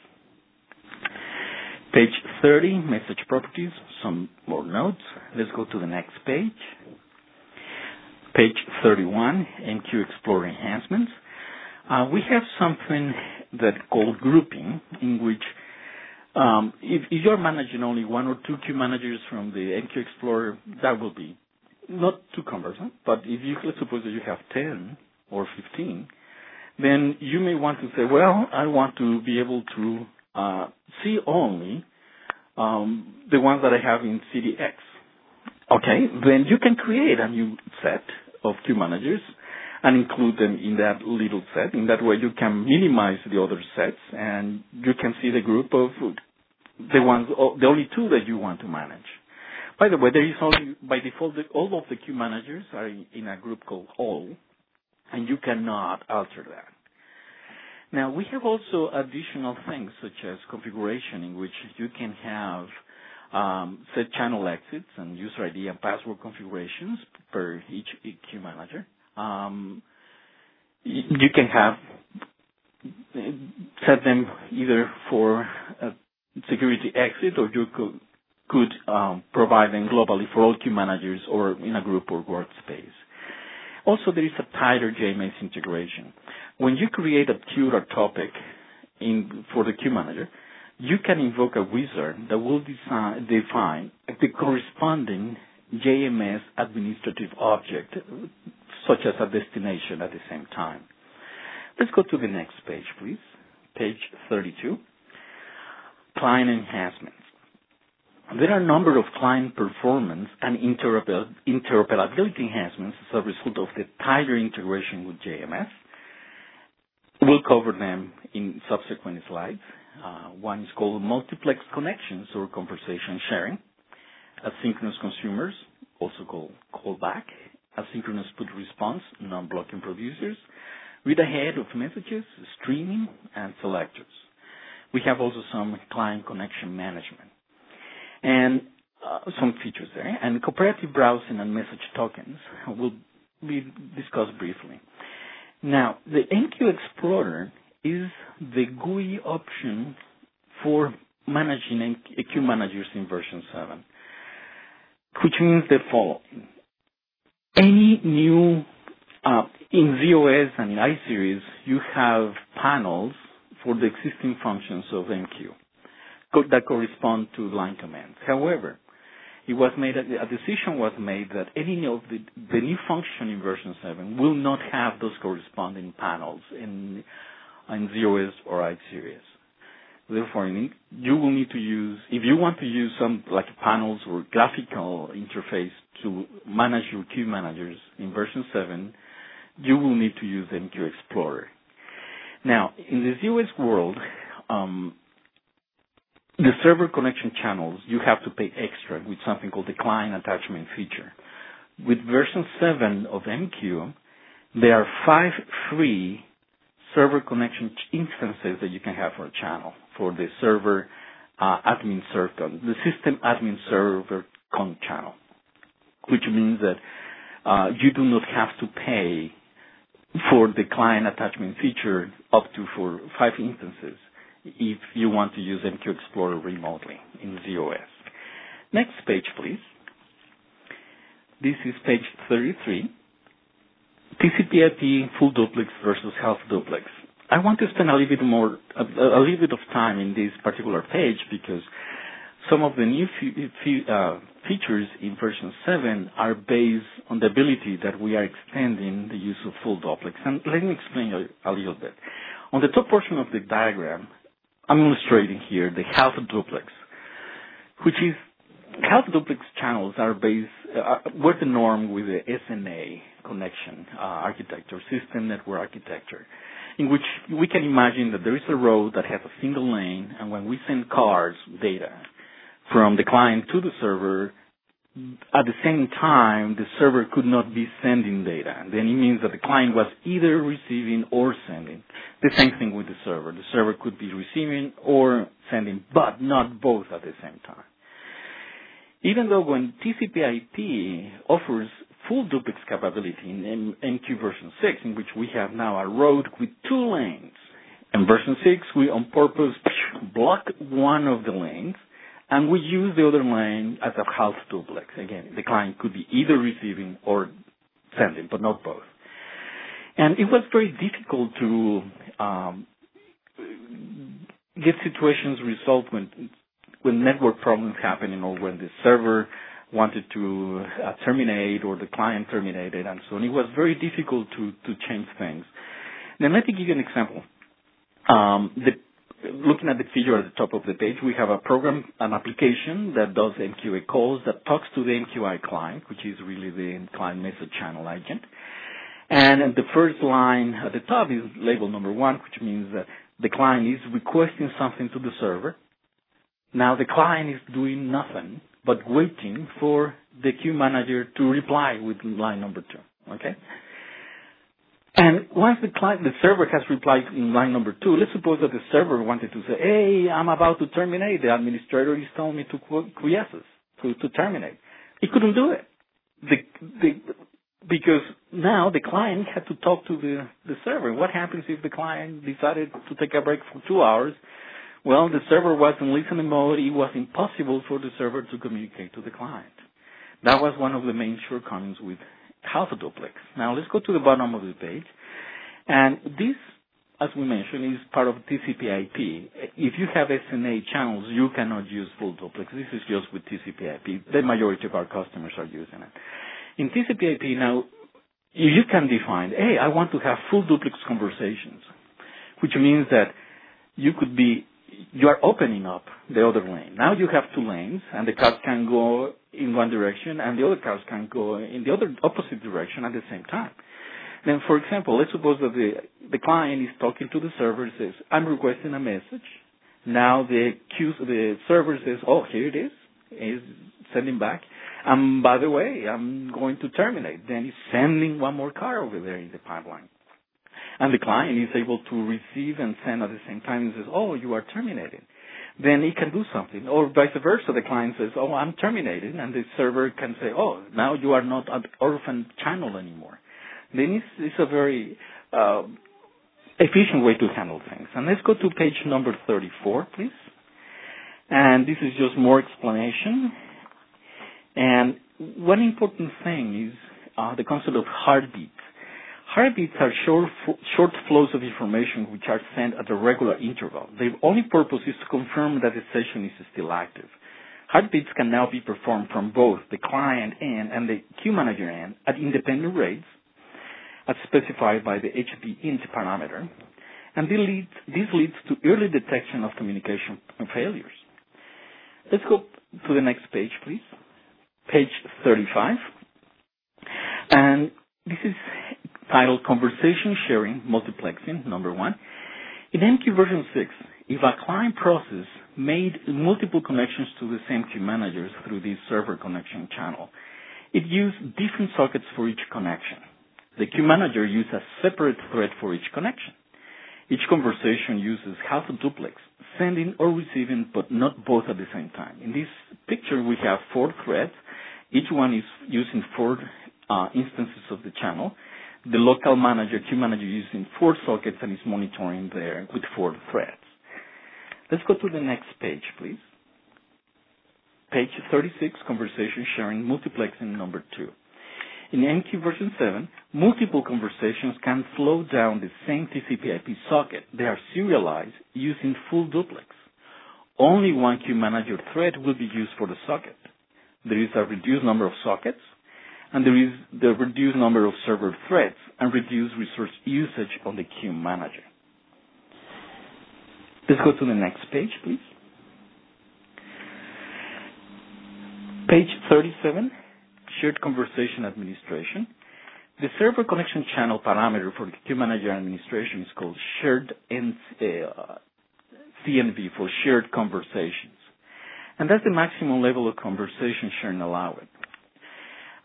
Page thirty, message properties, some more notes. Let's go to the next page. Page thirty-one, M Q Explorer enhancements. Uh, we have something that called grouping, in which um, if, if you're managing only one or two queue managers from the M Q Explorer, that will be not too cumbersome. But if you, let's suppose that you have ten or fifteen, then you may want to say, well, I want to be able to uh, see only um, the ones that I have in C D X. Okay, then you can create a new set of queue managers and include them in that little set. In that way, you can minimize the other sets, and you can see the group of the ones, the only two that you want to manage. By the way, there is only, by default, all of the queue managers are in a group called all, and you cannot alter that. Now, we have also additional things such as configuration, in which you can have um, set channel exits and user I D and password configurations per each queue manager. Um, you can have set them either for a security exit, or you could, could um, provide them globally for all queue managers or in a group or workspace. Also, there is a tighter J M S integration. When you create a queue or topic in, for the queue manager, you can invoke a wizard that will design, define the corresponding J M S administrative object, such as a destination at the same time. Let's go to the next page, please. Page thirty-two. Client enhancements. There are a number of client performance and interoperability enhancements as a result of the tighter integration with J M S. We'll cover them in subsequent slides. Uh, one is called multiplex connections or conversation sharing. Asynchronous consumers, also called callback. Asynchronous put response, non-blocking producers. Read ahead of messages, streaming, and selectors. We have also some client connection management and uh, some features there. And cooperative browsing and message tokens will be discussed briefly. Now, the M Q Explorer is the G U I option for managing queue managers in version seven, which means the following. Any new, uh, in Z O S and in iSeries, you have panels for the existing functions of M Q that correspond to line commands. However, it was made, a decision was made that any of the, the new function in version seven will not have those corresponding panels in, in Z O S or iSeries. Therefore, you will need to use, if you want to use some like panels or graphical interface to manage your queue managers in version seven, you will need to use M Q Explorer. Now, in the Z O S world, um, the server connection channels, you have to pay extra with something called the client attachment feature. With version seven of M Q, there are five free server connection instances that you can have for a channel for the server uh, admin server, the system admin server con channel, which means that uh, you do not have to pay for the client attachment feature up to for five instances if you want to use M Q Explorer remotely in Z O S. Next page, please. This is page thirty-three. T C P I P full duplex versus half duplex. I want to spend a little bit more, a, a little bit of time in this particular page because some of the new fe- fe- uh, features in version seven are based on the ability that we are extending the use of full duplex. And let me explain a, a little bit. On the top portion of the diagram, I'm illustrating here the half duplex, which is half duplex channels are based, uh, were the norm with the S N A connection uh, architecture, system network architecture, in which we can imagine that there is a road that has a single lane, and when we send cars data from the client to the server, at the same time, the server could not be sending data. And then it means that the client was either receiving or sending. The same thing with the server. The server could be receiving or sending, but not both at the same time. Even though when T C P I P offers full duplex capability in M Q version six, in which we have now a road with two lanes. In version six, we on purpose block one of the lanes, and we use the other lane as a half duplex. Again, the client could be either receiving or sending, but not both. And it was very difficult to um, get situations resolved when when network problems happening or when the server wanted to uh, terminate or the client terminated and so on. It was very difficult to, to change things. Now, let me give you an example. Um, the Looking at the figure at the top of the page, we have a program, an application that does M Q A calls that talks to the M Q I client, which is really the client message channel agent. And the first line at the top is label number one, which means that the client is requesting something to the server. Now the client is doing nothing but waiting for the queue manager to reply with line number two. Okay? And once the client, the server has replied in line number two, let's suppose that the server wanted to say, hey, I'm about to terminate. The administrator is telling me to quiesce, to, to terminate. He couldn't do it. The, the, because now the client had to talk to the, the server. What happens if the client decided to take a break for two hours? Well, the server was in listening mode. It was impossible for the server to communicate to the client. That was one of the main shortcomings with half a duplex. Now let's go to the bottom of the page. And this, as we mentioned, is part of T C P I P. If you have S N A channels, you cannot use full duplex. This is just with T C P I P. The majority of our customers are using it. In T C P I P now, you can define, hey, I want to have full duplex conversations, which means that you could be, you are opening up the other lane. Now you have two lanes, and the cars can go in one direction, and the other cars can go in the other opposite direction at the same time. Then, for example, let's suppose that the, the client is talking to the server and says, I'm requesting a message. Now the queue, the server says, oh, here it is. Is sending back. And by the way, I'm going to terminate. Then he's sending one more car over there in the pipeline. And the client is able to receive and send at the same time and says, oh, you are terminated. Then he can do something. Or vice versa, the client says, oh, I'm terminated. And the server can say, oh, now you are not an orphan channel anymore. Then it's, it's a very uh, efficient way to handle things. And let's go to page number thirty-four, please. And this is just more explanation. And one important thing is uh, the concept of heartbeats. Heartbeats are short, short flows of information which are sent at a regular interval. Their only purpose is to confirm that the session is still active. Heartbeats can now be performed from both the client end and the queue manager end at independent rates, as specified by the H B int parameter, and this leads, this leads to early detection of communication failures. Let's go to the next page, please. Page thirty-five. And this is titled Conversation Sharing Multiplexing, number one. In M Q version six, if a client process made multiple connections to the same queue managers through this server connection channel, it used different sockets for each connection. The queue manager used a separate thread for each connection. Each conversation uses half a duplex, sending or receiving, but not both at the same time. In this picture, we have four threads. Each one is using four uh, instances of the channel. The local manager, queue manager, using four sockets and is monitoring there with four threads. Let's go to the next page, please. Page thirty-six, Conversation Sharing Multiplexing, number two. In M Q version seven, multiple conversations can flow down the same T C P I P socket. They are serialized using full duplex. Only one queue manager thread will be used for the socket. There is a reduced number of sockets, and there is the reduced number of server threads and reduced resource usage on the queue manager. Let's go to the next page, please. Page thirty-seven. Shared Conversation Administration. The server connection channel parameter for the queue manager administration is called shared N, uh, C N V for shared conversations. And that's the maximum level of conversation sharing allowed.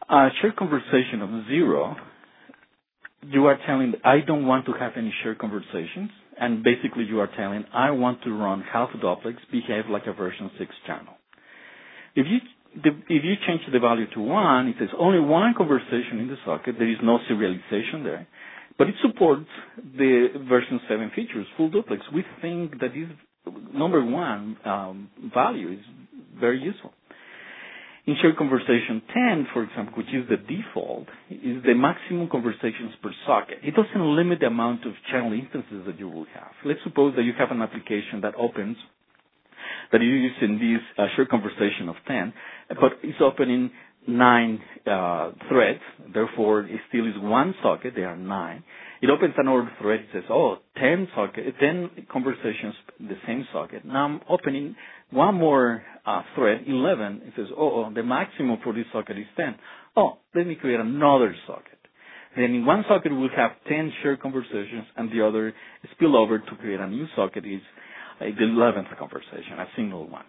A shared conversation of zero, you are telling, I don't want to have any shared conversations, and basically you are telling, I want to run half duplex, behave like a version six channel. If you the, if you change the value to one, it says only one conversation in the socket. There is no serialization there, but it supports the version seven features, full duplex. We think that this number one um, value is very useful. In shared conversation ten, for example, which is the default, is the maximum conversations per socket. It doesn't limit the amount of channel instances that you will have. Let's suppose that you have an application that opens, that you use in this uh, shared conversation of ten, but it's opening nine uh, threads. Therefore, it still is one socket. There are nine. It opens another thread. It says, oh, ten socket, ten conversations, the same socket. Now I'm opening one more uh, thread, eleven. It says, oh, oh, the maximum for this socket is ten. Oh, let me create another socket. Then in one socket we'll have ten shared conversations, and the other spill over to create a new socket is uh, the eleventh conversation, a single one.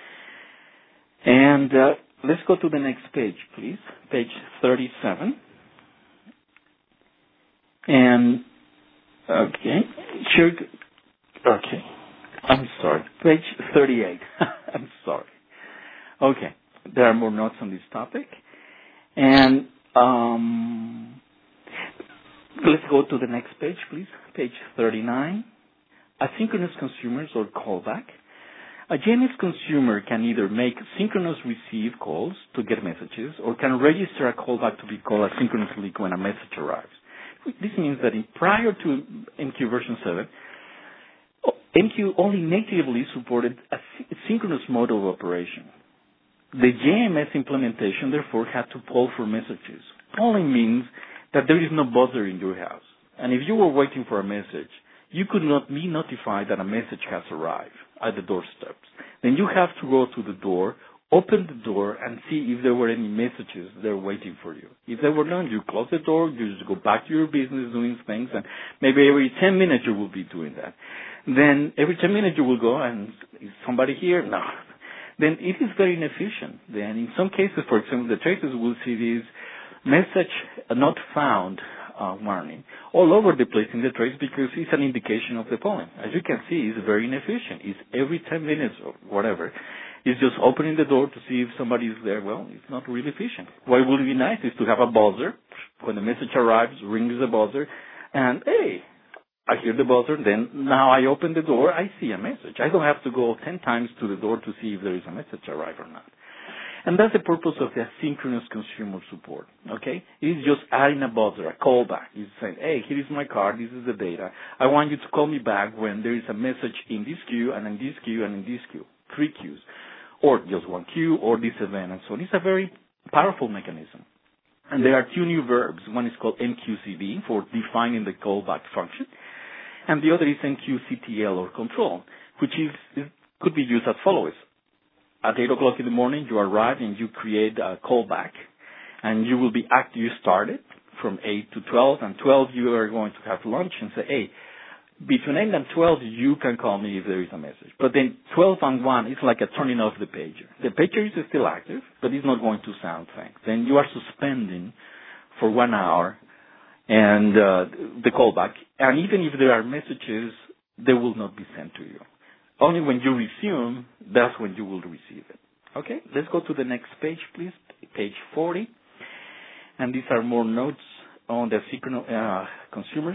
And uh, let's go to the next page, please, page thirty-seven. And, okay, sure, okay, I'm sorry, page thirty-eight, I'm sorry. Okay, there are more notes on this topic. And um, let's go to the next page, please, page thirty-nine. Asynchronous consumers or callback. A J M S consumer can either make synchronous receive calls to get messages or can register a callback to be called asynchronously when a message arrives. This means that in prior to M Q version seven, M Q only natively supported a synchronous mode of operation. The J M S implementation, therefore, had to poll for messages. Polling means that there is no buzzer in your house. And if you were waiting for a message, you could not be notified that a message has arrived at the doorsteps. Then you have to go to the door, open the door, and see if there were any messages there waiting for you. If there were none, you close the door, you just go back to your business doing things, and maybe every ten minutes you will be doing that. Then every ten minutes you will go, and is somebody here? No. Then it is very inefficient. Then in some cases, for example, the tracers will see this message not found uh, warning all over the place in the trace because it's an indication of the polling. As you can see, it's very inefficient. It's every ten minutes or whatever. It's just opening the door to see if somebody is there. Well, it's not really efficient. What would be nice is to have a buzzer. When the message arrives, rings the buzzer, and hey, I hear the buzzer, then now I open the door, I see a message. I don't have to go ten times to the door to see if there is a message arrive or not. And that's the purpose of the asynchronous consumer support, okay? It is just adding a buzzer, a callback. It's saying, hey, here is my card, this is the data. I want you to call me back when there is a message in this queue and in this queue and in this queue, three queues, or just one queue or this event and so on. It's a very powerful mechanism. And there are two new verbs. One is called M Q C B for defining the callback function, and the other is M Q C T L or control, which is, could be used as follows. At eight o'clock in the morning, you arrive and you create a callback, and you will be active. You started from eight to twelve, and twelve you are going to have lunch and say, hey, between eight and twelve you can call me if there is a message. But then twelve and one is like a turning off the pager. The pager is still active, but it's not going to sound things. Then you are suspending for one hour and uh, the callback, and even if there are messages, they will not be sent to you. Only when you resume, that's when you will receive it. Okay, let's go to the next page, please, page forty. And these are more notes on the asynchronous uh, consumers.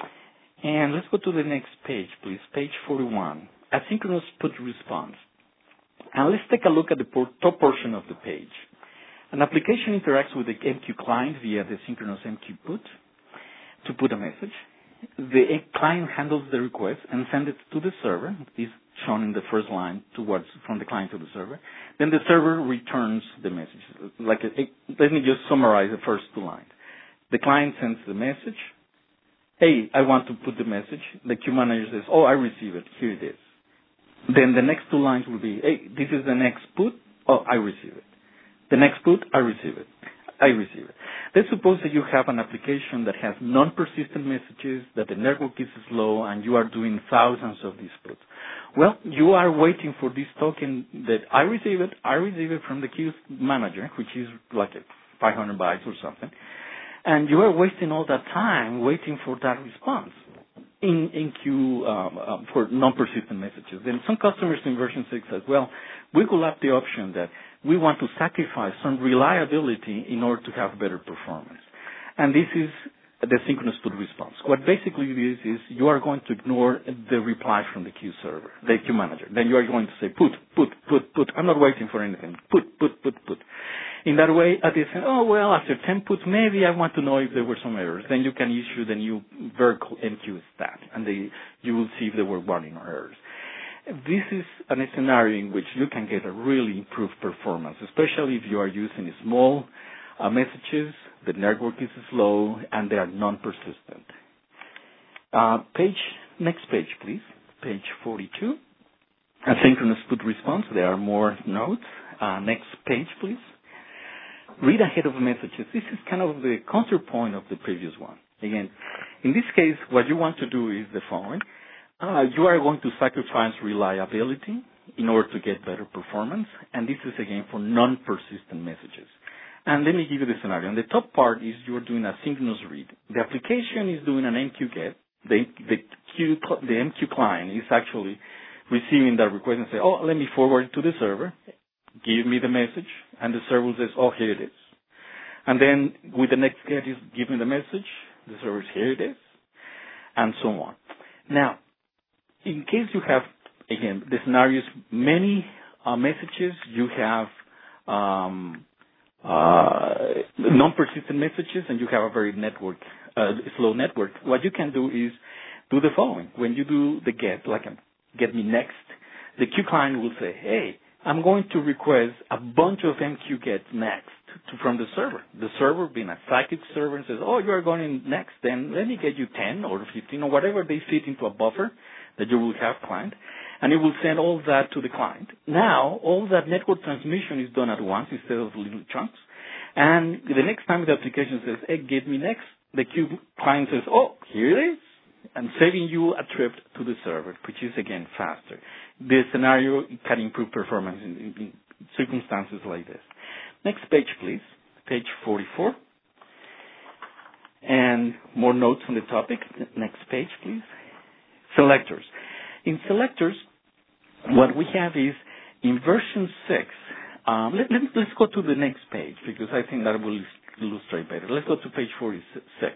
And let's go to the next page, please, page forty-one, asynchronous put response. And let's take a look at the top portion of the page. An application interacts with the M Q client via the synchronous M Q put to put a message. The client handles the request and sends it to the server. It's shown in the first line towards from the client to the server. Then the server returns the message. Like a, let me just summarize the first two lines. The client sends the message. Hey, I want to put the message. The queue manager says, oh, I receive it. Here it is. Then the next two lines will be, hey, this is the next put. Oh, I receive it. The next put, I receive it. I receive it. Let's suppose that you have an application that has non-persistent messages, that the network is slow, and you are doing thousands of these puts. Well, you are waiting for this token that I receive it, I receive it from the queue manager, which is like a five hundred bytes or something. And you are wasting all that time waiting for that response in, in queue um, um, for non-persistent messages. Then some customers in version six says, well, we will have the option that we want to sacrifice some reliability in order to have better performance. And this is the synchronous put response. What basically this is, you are going to ignore the reply from the queue server, the queue manager. Then you are going to say, put, put, put, put. I'm not waiting for anything. Put, put, put, put. In that way, at the end, oh, well, after ten puts, maybe I want to know if there were some errors. Then you can issue the new vertical M Q stat, and they, you will see if there were warning or errors. This is a scenario in which you can get a really improved performance, especially if you are using small uh, messages, the network is slow, and they are non-persistent. Uh, page, next page, please. Page forty-two. Asynchronous put response. There are more notes. Uh, next page, please. Read ahead of messages. This is kind of the counterpoint of the previous one. Again, in this case, what you want to do is the following. Uh, you are going to sacrifice reliability in order to get better performance, and this is, again, for non-persistent messages. And let me give you the scenario. On the top part is you're doing a synchronous read. The application is doing an M Q get. The, the, Q, the M Q client is actually receiving that request and say, oh, let me forward it to the server. Give me the message, and the server says, oh, here it is. And then with the next get is give me the message, the server says, here it is, and so on. Now, in case you have, again, the scenario is many uh, messages, you have um, uh, non-persistent messages, and you have a very network, uh, slow network. What you can do is do the following. When you do the get, like a get me next, the Q client will say, hey, I'm going to request a bunch of M Q gets next to, from the server. The server, being a psychic server, says, oh, you are going next, then let me get you ten or fifteen or whatever they fit into a buffer that you will have client, and it will send all that to the client. Now, all that network transmission is done at once instead of little chunks, and the next time the application says, hey, get me next, the Q client says, oh, here it is, and saving you a trip to the server, which is, again, faster. This scenario can improve performance in, in, in circumstances like this. Next page, please. Page forty-four. And more notes on the topic. Next page, please. Selectors. In selectors, what we have is, in version six, um, let, let, let's go to the next page, because I think that will illustrate better. Let's go to page forty-six.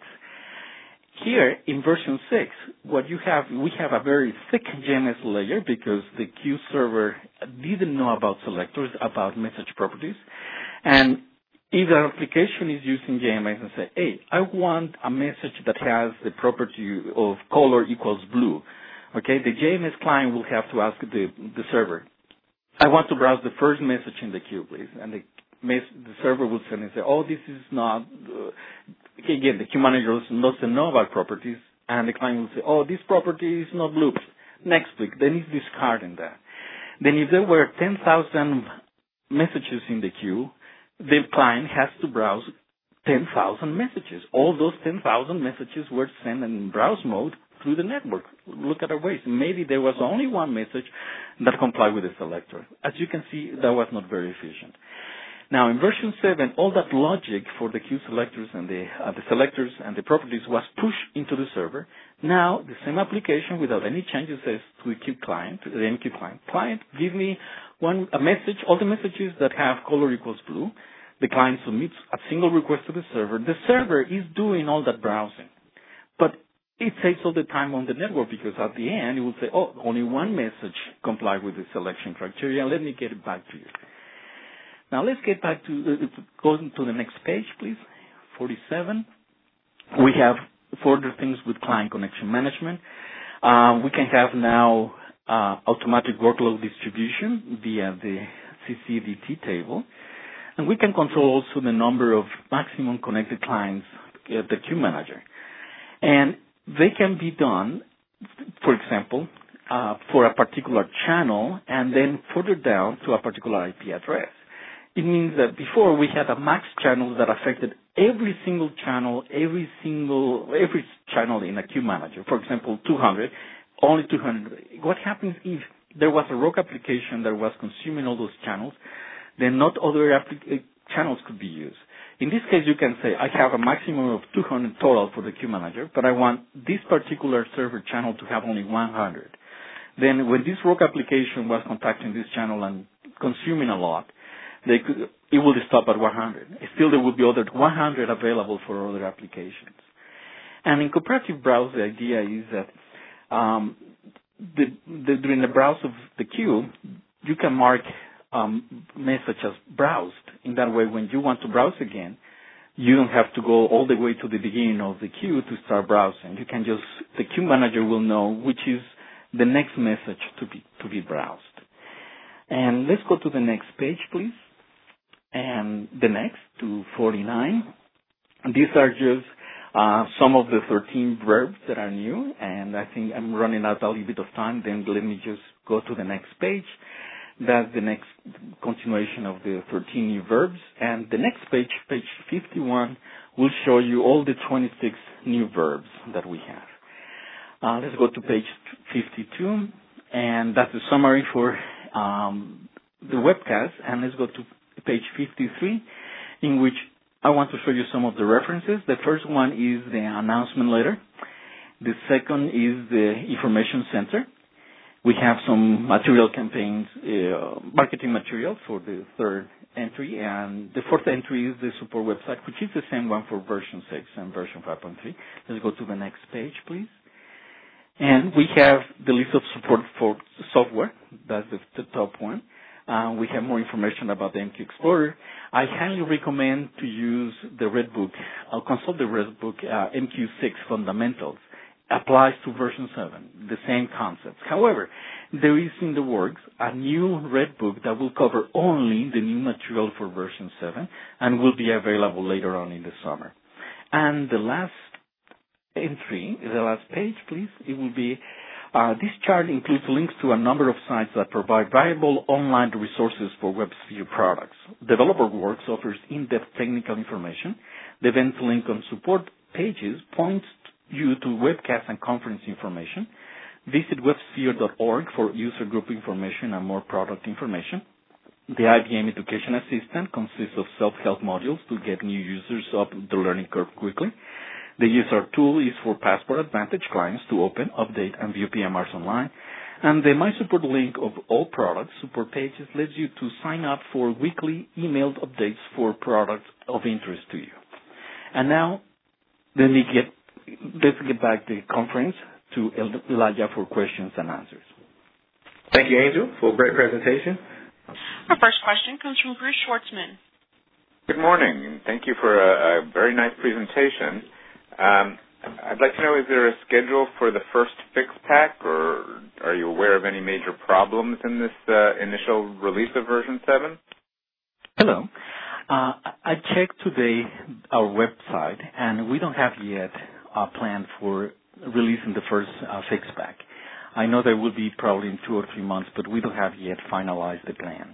Here, in version six, what you have, we have a very thick J M S layer because the Q server didn't know about selectors, about message properties. And if an application is using J M S and say, hey, I want a message that has the property of color equals blue, okay, the J M S client will have to ask the, the server, I want to browse the first message in the queue, please. And the, the server will send and say, oh, this is not... Uh, Again, the queue manager doesn't know about properties, and the client will say, oh, this property is not blue. Next week, then it's discarding that. Then if there were ten thousand messages in the queue, the client has to browse ten thousand messages. All those ten thousand messages were sent in browse mode through the network. Look at our ways. Maybe there was only one message that complied with the selector. As you can see, that was not very efficient. Now, in version seven, all that logic for the queue selectors and the, uh, the selectors and the properties was pushed into the server. Now, the same application without any changes says to the queue client, to the M Q client, client, give me one a message, all the messages that have color equals blue. The client submits a single request to the server. The server is doing all that browsing. But it saves all the time on the network because at the end, it will say, oh, only one message complied with the selection criteria. Let me get it back to you. Now, let's get back to, uh, go to the next page, please, forty-seven. We have further things with client connection management. Uh, we can have now uh, automatic workload distribution via the C C D T table. And we can control also the number of maximum connected clients at the queue manager. And they can be done, for example, uh, for a particular channel and then further down to a particular I P address. It means that before we had a max channel that affected every single channel, every single, every channel in a queue manager. For example, two hundred, only two hundred. What happens if there was a rogue application that was consuming all those channels? Then not other applic- channels could be used. In this case, you can say, I have a maximum of two hundred total for the queue manager, but I want this particular server channel to have only one hundred. Then when this rogue application was contacting this channel and consuming a lot, they could, it would stop at one hundred. Still, there would be other one hundred available for other applications. And in cooperative browse, the idea is that um, the, the, during the browse of the queue, you can mark um, message as browsed. In that way, when you want to browse again, you don't have to go all the way to the beginning of the queue to start browsing. You can just, the queue manager will know which is the next message to be to be browsed. And let's go to the next page, please. And the next to forty-nine. These are just uh, some of the thirteen verbs that are new, and I think I'm running out a little bit of time. Then let me just go to the next page. That's the next continuation of the thirteen new verbs. And the next page, page fifty-one, will show you all the twenty-six new verbs that we have. Uh, let's go to page fifty-two, and that's the summary for um, the webcast. And let's go to page fifty-three, in which I want to show you some of the references. The first one is the announcement letter. The second is the information center. We have some material campaigns, uh, marketing material for the third entry, and the fourth entry is the support website, which is the same one for version six and version five point three. Let's go to the next page, please. And we have the list of support for software. That's the, the top one. Uh, we have more information about the M Q Explorer. I highly recommend to use the Red Book. I'll consult the Red Book uh, M Q six Fundamentals. Applies to version seven, the same concepts. However, there is in the works a new Red Book that will cover only the new material for version seven and will be available later on in the summer. And the last entry, the last page, please, it will be, uh, this chart includes links to a number of sites that provide valuable online resources for WebSphere products. DeveloperWorks offers in-depth technical information. The event link on support pages points you to webcast and conference information. Visit websphere dot org for user group information and more product information. The I B M Education Assistant consists of self-help modules to get new users up the learning curve quickly. The user tool is for Passport Advantage clients to open, update, and view P M Rs online. And the My Support link of all products support pages lets you to sign up for weekly emailed updates for products of interest to you. And now, let me get let's get back to the conference to Elijah for questions and answers. Thank you, Angel, for a great presentation. Our first question comes from Bruce Schwartzman. Good morning, and thank you for a, a very nice presentation. Um, I'd like to know, is there a schedule for the first fix pack, or are you aware of any major problems in this uh, initial release of version seven? Hello. Uh, I checked today our website, and we don't have yet a plan for releasing the first uh, fix pack. I know there will be probably in two or three months, but we don't have yet finalized the plan.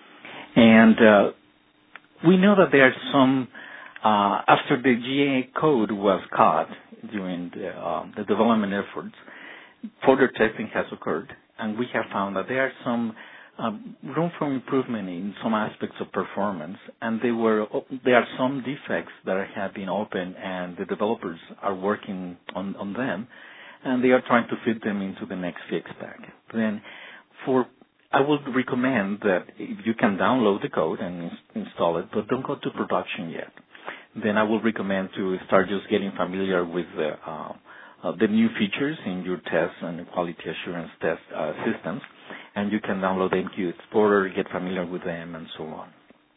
And uh, we know that there are some, uh, after the G A code was caught during the, uh, the development efforts, further testing has occurred, and we have found that there are some Um, room for improvement in some aspects of performance, and they were there are some defects that have been open, and the developers are working on, on them, and they are trying to fit them into the next fix pack. Then, for I would recommend that if you can download the code and ins- install it, but don't go to production yet. Then I would recommend to start just getting familiar with the uh, uh, the new features in your tests and quality assurance test uh, systems. And you can download the M Q Explorer, get familiar with them, and so on.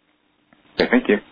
Okay, thank you.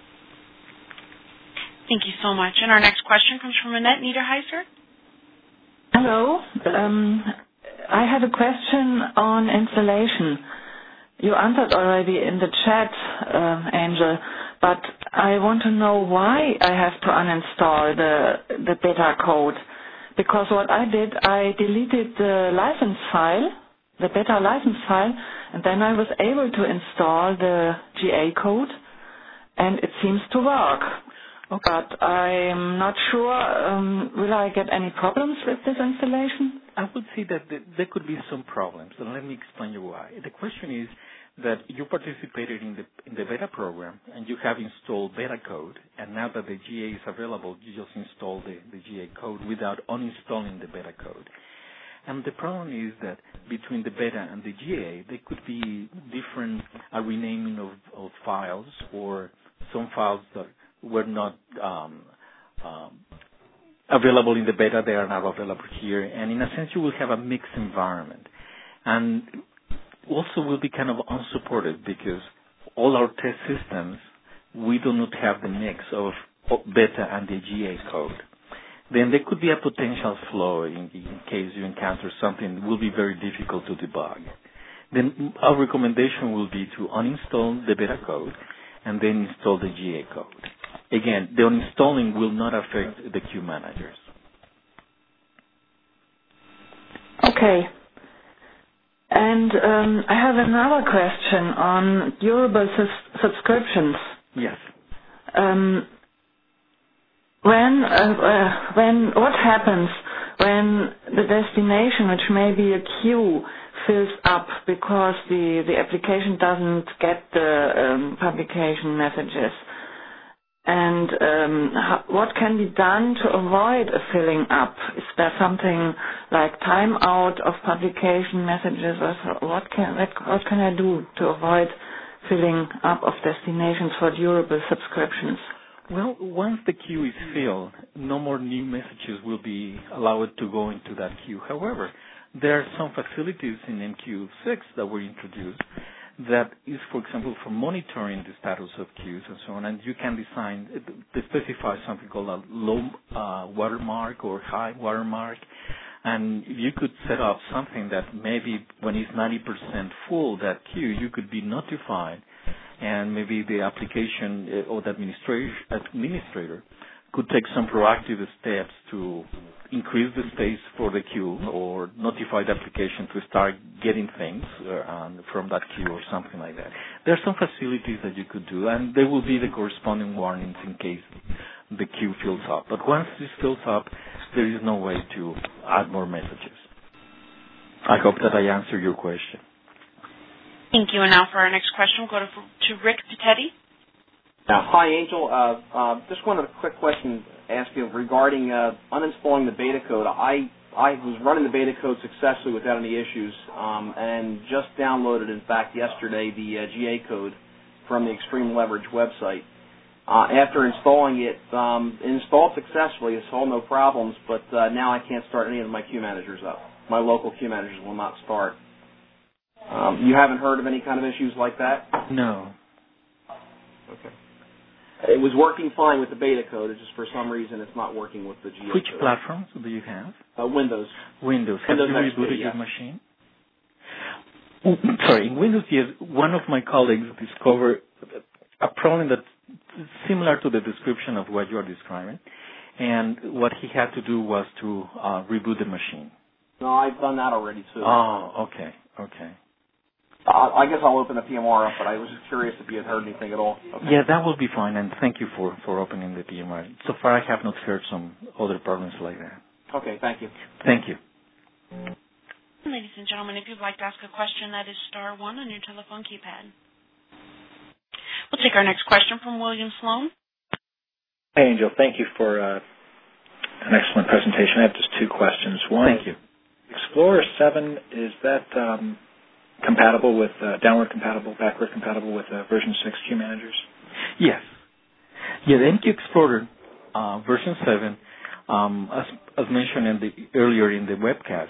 Thank you so much. And our next question comes from Annette Niederheiser. Hello. Um, I have a question on installation. You answered already in the chat, uh, Angel, but I want to know why I have to uninstall the, the beta code. Because what I did, I deleted the license file, the beta license file, and then I was able to install the G A code, and it seems to work. Okay. But I'm not sure, um, will I get any problems with this installation? I would say that there could be some problems, and let me explain you why. The question is, that you participated in the in the beta program and you have installed beta code, and now that the G A is available, you just install the, the G A code without uninstalling the beta code. And the problem is that between the beta and the G A, there could be different uh, renaming of, of files, or some files that were not um, um, available in the beta, they are now available here. And in a sense, you will have a mixed environment. And also will be kind of unsupported because all our test systems, we do not have the mix of beta and the G A code. Then there could be a potential flaw in, in case you encounter something that will be very difficult to debug. Then our recommendation will be to uninstall the beta code and then install the G A code. Again, the uninstalling will not affect the queue managers. Okay. And um, I have another question on durable sus- subscriptions. Yes. Um, when, uh, uh, when, what happens when the destination, which may be a queue, fills up because the, the application doesn't get the um, publication messages? And um, how, what can be done to avoid a filling up? Is there something like timeout of publication messages, or so? what can what, what can I do to avoid filling up of destinations for durable subscriptions? Well, once the queue is filled, no more new messages will be allowed to go into that queue. However, there are some facilities in M Q six that were introduced that is, for example, for monitoring the status of queues and so on, and you can design, to specify something called a low uh, watermark or high watermark, and you could set up something that maybe when it's ninety percent full, that queue, you could be notified, and maybe the application or the administrator, administrator could take some proactive steps to increase the space for the queue or notify the application to start getting things uh, from that queue or something like that. There are some facilities that you could do, and there will be the corresponding warnings in case the queue fills up. But once this fills up, there is no way to add more messages. I hope that I answered your question. Thank you. And now for our next question, we'll go to, to Rick Pitetti. Uh, hi, Angel. Uh, uh, just wanted a quick question to ask you regarding uh, uninstalling the beta code. I I was running the beta code successfully without any issues, um, and just downloaded, in fact, yesterday the uh, G A code from the Extreme Leverage website. Uh, after installing it, um, it installed successfully. It solved no problems, but uh, now I can't start any of my queue managers up. My local queue managers will not start. Um, you haven't heard of any kind of issues like that? No. Okay. It was working fine with the beta code. It's just for some reason it's not working with the G A Which code. platforms do you have? Uh, Windows. Windows. Have Windows you X P, rebooted yes. your machine? Oh, sorry, in Windows, yes. One of my colleagues discovered a problem that's similar to the description of what you are describing, and what he had to do was to uh, reboot the machine. No, I've done that already too. Oh, okay, okay. Uh, I guess I'll open the P M R up, but I was just curious if you had heard anything at all. Okay. Yeah, that will be fine, and thank you for, for opening the P M R. So far, I have not heard some other problems like that. Okay, thank you. Thank you. Ladies and gentlemen, if you'd like to ask a question, that is star one on your telephone keypad. We'll take our next question from William Sloan. Hey, Angel. Thank you for uh, an excellent presentation. I have just two questions. One, thank you. Explorer seven, is that um, compatible with, uh, downward compatible, backward compatible with uh, version six queue managers? Yes. Yeah, the M Q Explorer uh, version seven, um, as, as mentioned in the, earlier in the webcast,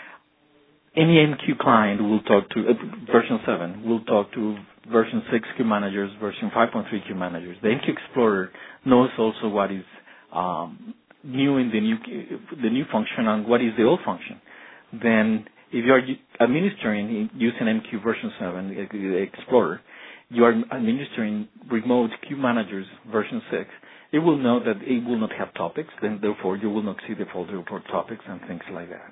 any M Q client will talk to, uh, version seven, will talk to version six queue managers, version five point three queue managers. The M Q Explorer knows also what is um, new in the new, the new function and what is the old function. Then if you are administering using M Q version seven, the Explorer, you are administering remote queue managers version six, it will know that it will not have topics, then therefore you will not see the folder for topics and things like that.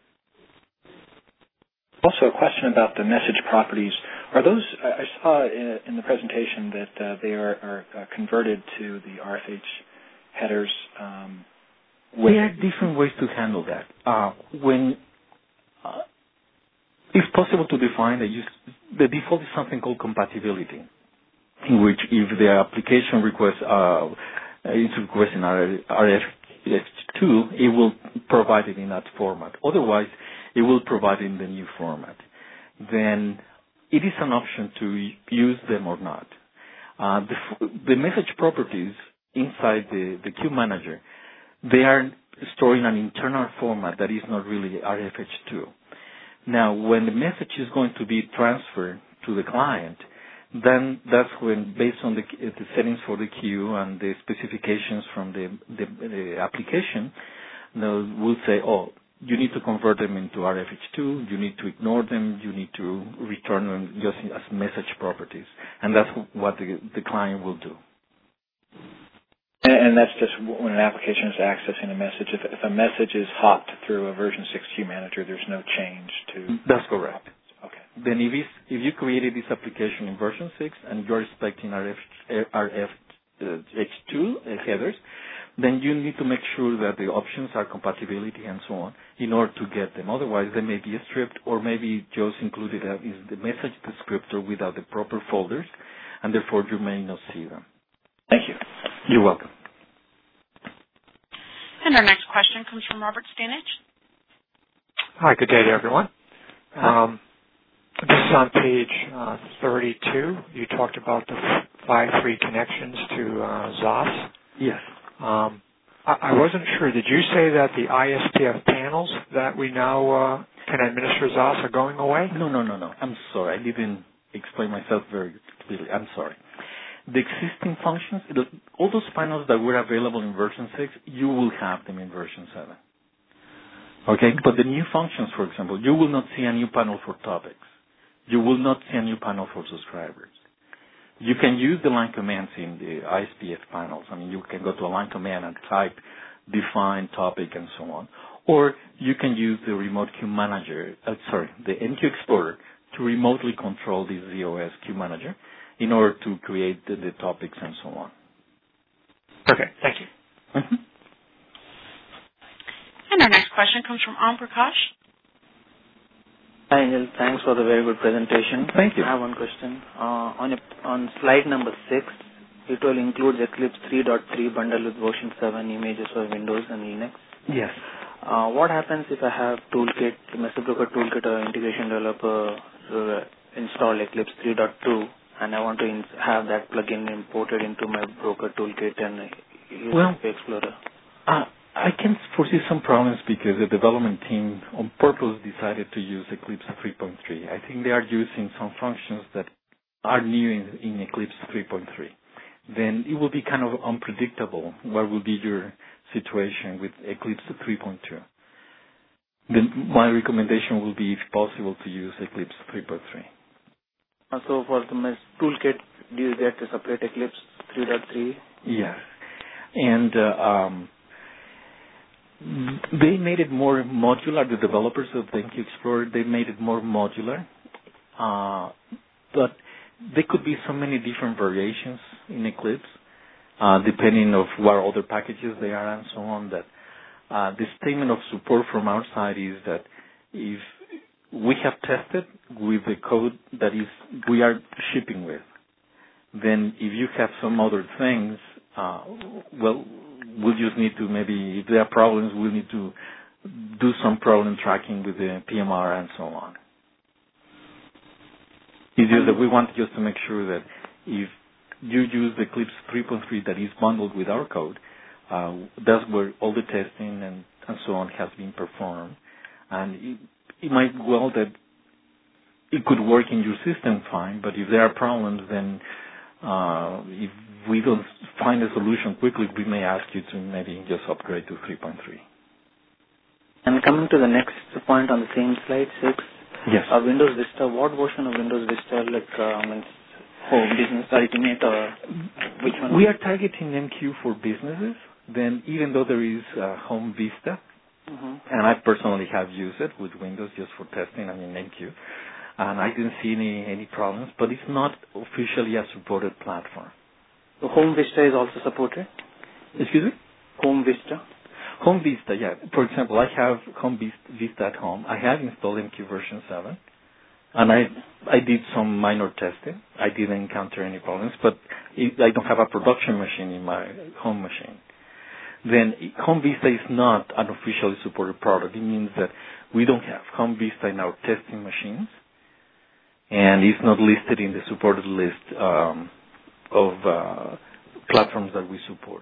Also, a question about the message properties. Are those, I saw in the presentation that uh, they are, are uh, converted to the R F H headers. Um, there are different ways to handle that. Uh, when uh, it's possible to define that you the default is something called compatibility, in which if the application requests uh, is requesting R F two, it will provide it in that format. Otherwise, it will provide it in the new format. Then it is an option to use them or not. Uh, the, the message properties inside the, the queue manager, they are storing an internal format that is not really R F H two. Now, when the message is going to be transferred to the client, then that's when, based on the, the settings for the queue and the specifications from the, the, the application, we'll say, oh, you need to convert them into R F H two, you need to ignore them, you need to return them just as message properties. And that's what the, the client will do. And, and that's just when an application is accessing a message. If, if a message is hopped through a version six queue manager, there's no change to... That's correct. Okay. Then if, it's, if you created this application in version six and you're expecting R F H two headers, then you need to make sure that the options are compatibility and so on in order to get them. Otherwise, they may be stripped, or maybe just included uh, is the message descriptor without the proper folders, and therefore you may not see them. Thank you. You're welcome. And our next question comes from Robert Stanich. Hi, good day to everyone. Um, this is on page uh, thirty-two. You talked about the five free connections to uh, Z O S. Yes. Um, I, I wasn't sure. Did you say that the I S P F panels that we now uh, can administer Z O S are going away? No, no, no, no. I'm sorry. I didn't explain myself very clearly. I'm sorry. The existing functions, all those panels that were available in version six, you will have them in version seven. Okay? But the new functions, for example, you will not see a new panel for topics. You will not see a new panel for subscribers. You can use the line commands in the I S P F panels. I mean, you can go to a line command and type define topic and so on. Or you can use the remote queue manager, uh, sorry, the M Q Explorer to remotely control the Z O S queue manager in order to create the, the topics and so on. Perfect. Thank you. Mm-hmm. And our next question comes from Om Prakash. Hi, Angel. Thanks for the very good presentation. Thank you. I have one question. Uh, on, a, on slide number six, it will include Eclipse three point three bundled with version seven images for Windows and Linux. Yes. Uh, what happens if I have Toolkit, Message Broker Toolkit or Integration Developer uh, install Eclipse three point two and I want to in- have that plugin imported into my Broker Toolkit and use well, Explorer? Uh, I can foresee some problems because the development team on purpose decided to use Eclipse three point three. I think they are using some functions that are new in, in Eclipse three point three. Then it will be kind of unpredictable what will be your situation with Eclipse three point two. Then my recommendation will be, if possible, to use Eclipse three point three. Uh, so for the Mess Toolkit, do you get a separate Eclipse three point three? Yes. And uh, um, they made it more modular. The developers of the M Q Explorer, they made it more modular. Uh, but there could be so many different variations in Eclipse, uh, depending of what other packages they are and so on, that uh, the statement of support from our side is that if we have tested with the code that is we are shipping with, then if you have some other things, uh, well, we'll just need to maybe, if there are problems, we'll need to do some problem tracking with the P M R and so on. It's just that we want just to make sure that if you use the Eclipse three point three that is bundled with our code, uh, that's where all the testing and, and so on has been performed. And it, it might well that it could work in your system fine, but if there are problems, then uh, if we don't find a solution quickly, we may ask you to maybe just upgrade to three point three. And coming to the next point on the same slide, six, yes. Uh, Windows Vista, what version of Windows Vista, like uh, means Home, Business, Ultimate, or which one? We are targeting M Q for businesses. Then, even though there is uh, Home Vista, mm-hmm. and I personally have used it with Windows just for testing, I mean M Q, and I didn't see any, any problems, but it's not officially a supported platform. So Home Vista is also supported? Excuse me? Home Vista? Home Vista, yeah. For example, I have Home Vista at home. I have installed M Q version seven. and I I did some minor testing. I didn't encounter any problems, but it, I don't have a production machine in my home machine. Then Home Vista is not an officially supported product. It means that we don't have Home Vista in our testing machines, and it's not listed in the supported list um, of uh, platforms that we support.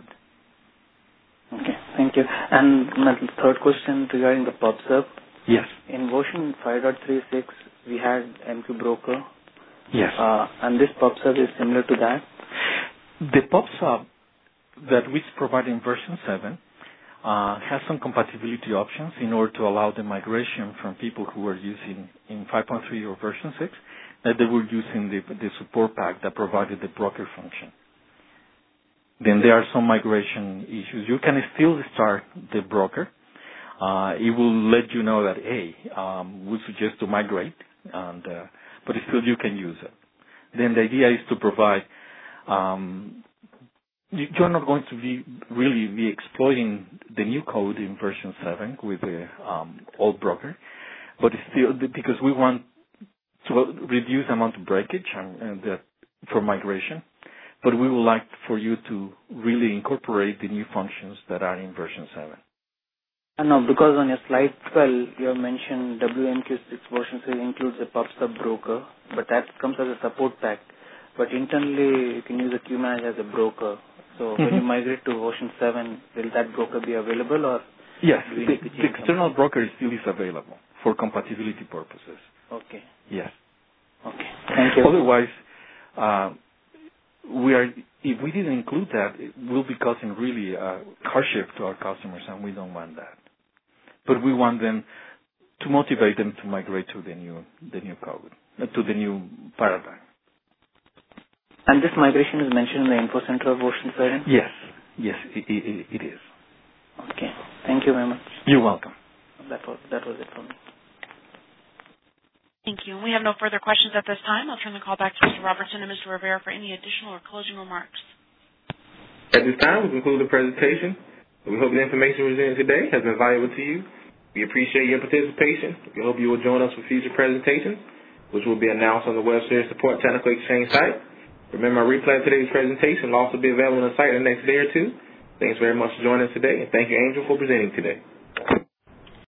Okay, thank you. And my third question regarding the PubSub. Yes. In version five point three six, we had M Q Broker. Yes. Uh, and this PubSub is similar to that? The PubSub that we provide in version seven uh, has some compatibility options in order to allow the migration from people who were using in five point three or version six that they were using the, the support pack that provided the broker function. Then there are some migration issues. You can still start the broker. Uh, it will let you know that, hey, um, we suggest to migrate, and uh, but still you can use it. Then the idea is to provide, um, you're not going to be really be exploiting the new code in version seven with the um, old broker, but still, because we want to reduce the amount of breakage and, and the, for migration, but we would like for you to really incorporate the new functions that are in version seven. Uh, no, because on your slide twelve, you have mentioned W M Q six version six includes a PubSub broker, but that comes as a support pack. But internally, you can use a QManage as a broker. So mm-hmm. when you migrate to version seven, will that broker be available, or? Yes, the, the external them? broker still is available for compatibility purposes. Okay. Yes. Okay. Thank you. Otherwise, uh, we are. If we didn't include that, it will be causing really uh, hardship to our customers, and we don't want that. But we want them to motivate them to migrate to the new the new code, uh, to the new paradigm. And this migration is mentioned in the Info Center of version seven? Yes, yes, it, it, it is. Okay, thank you very much. You're welcome. That was that was it for me. Thank you. We have no further questions at this time. I'll turn the call back to Mister Robertson and Mister Rivera for any additional or closing remarks. At this time, we conclude the presentation. We hope the information presented today has been valuable to you. We appreciate your participation. We hope you will join us for future presentations, which will be announced on the WebSphere Support Technical Exchange site. Remember, a replay of today's presentation will also be available on the site in the next day or two. Thanks very much for joining us today, and thank you, Angel, for presenting today.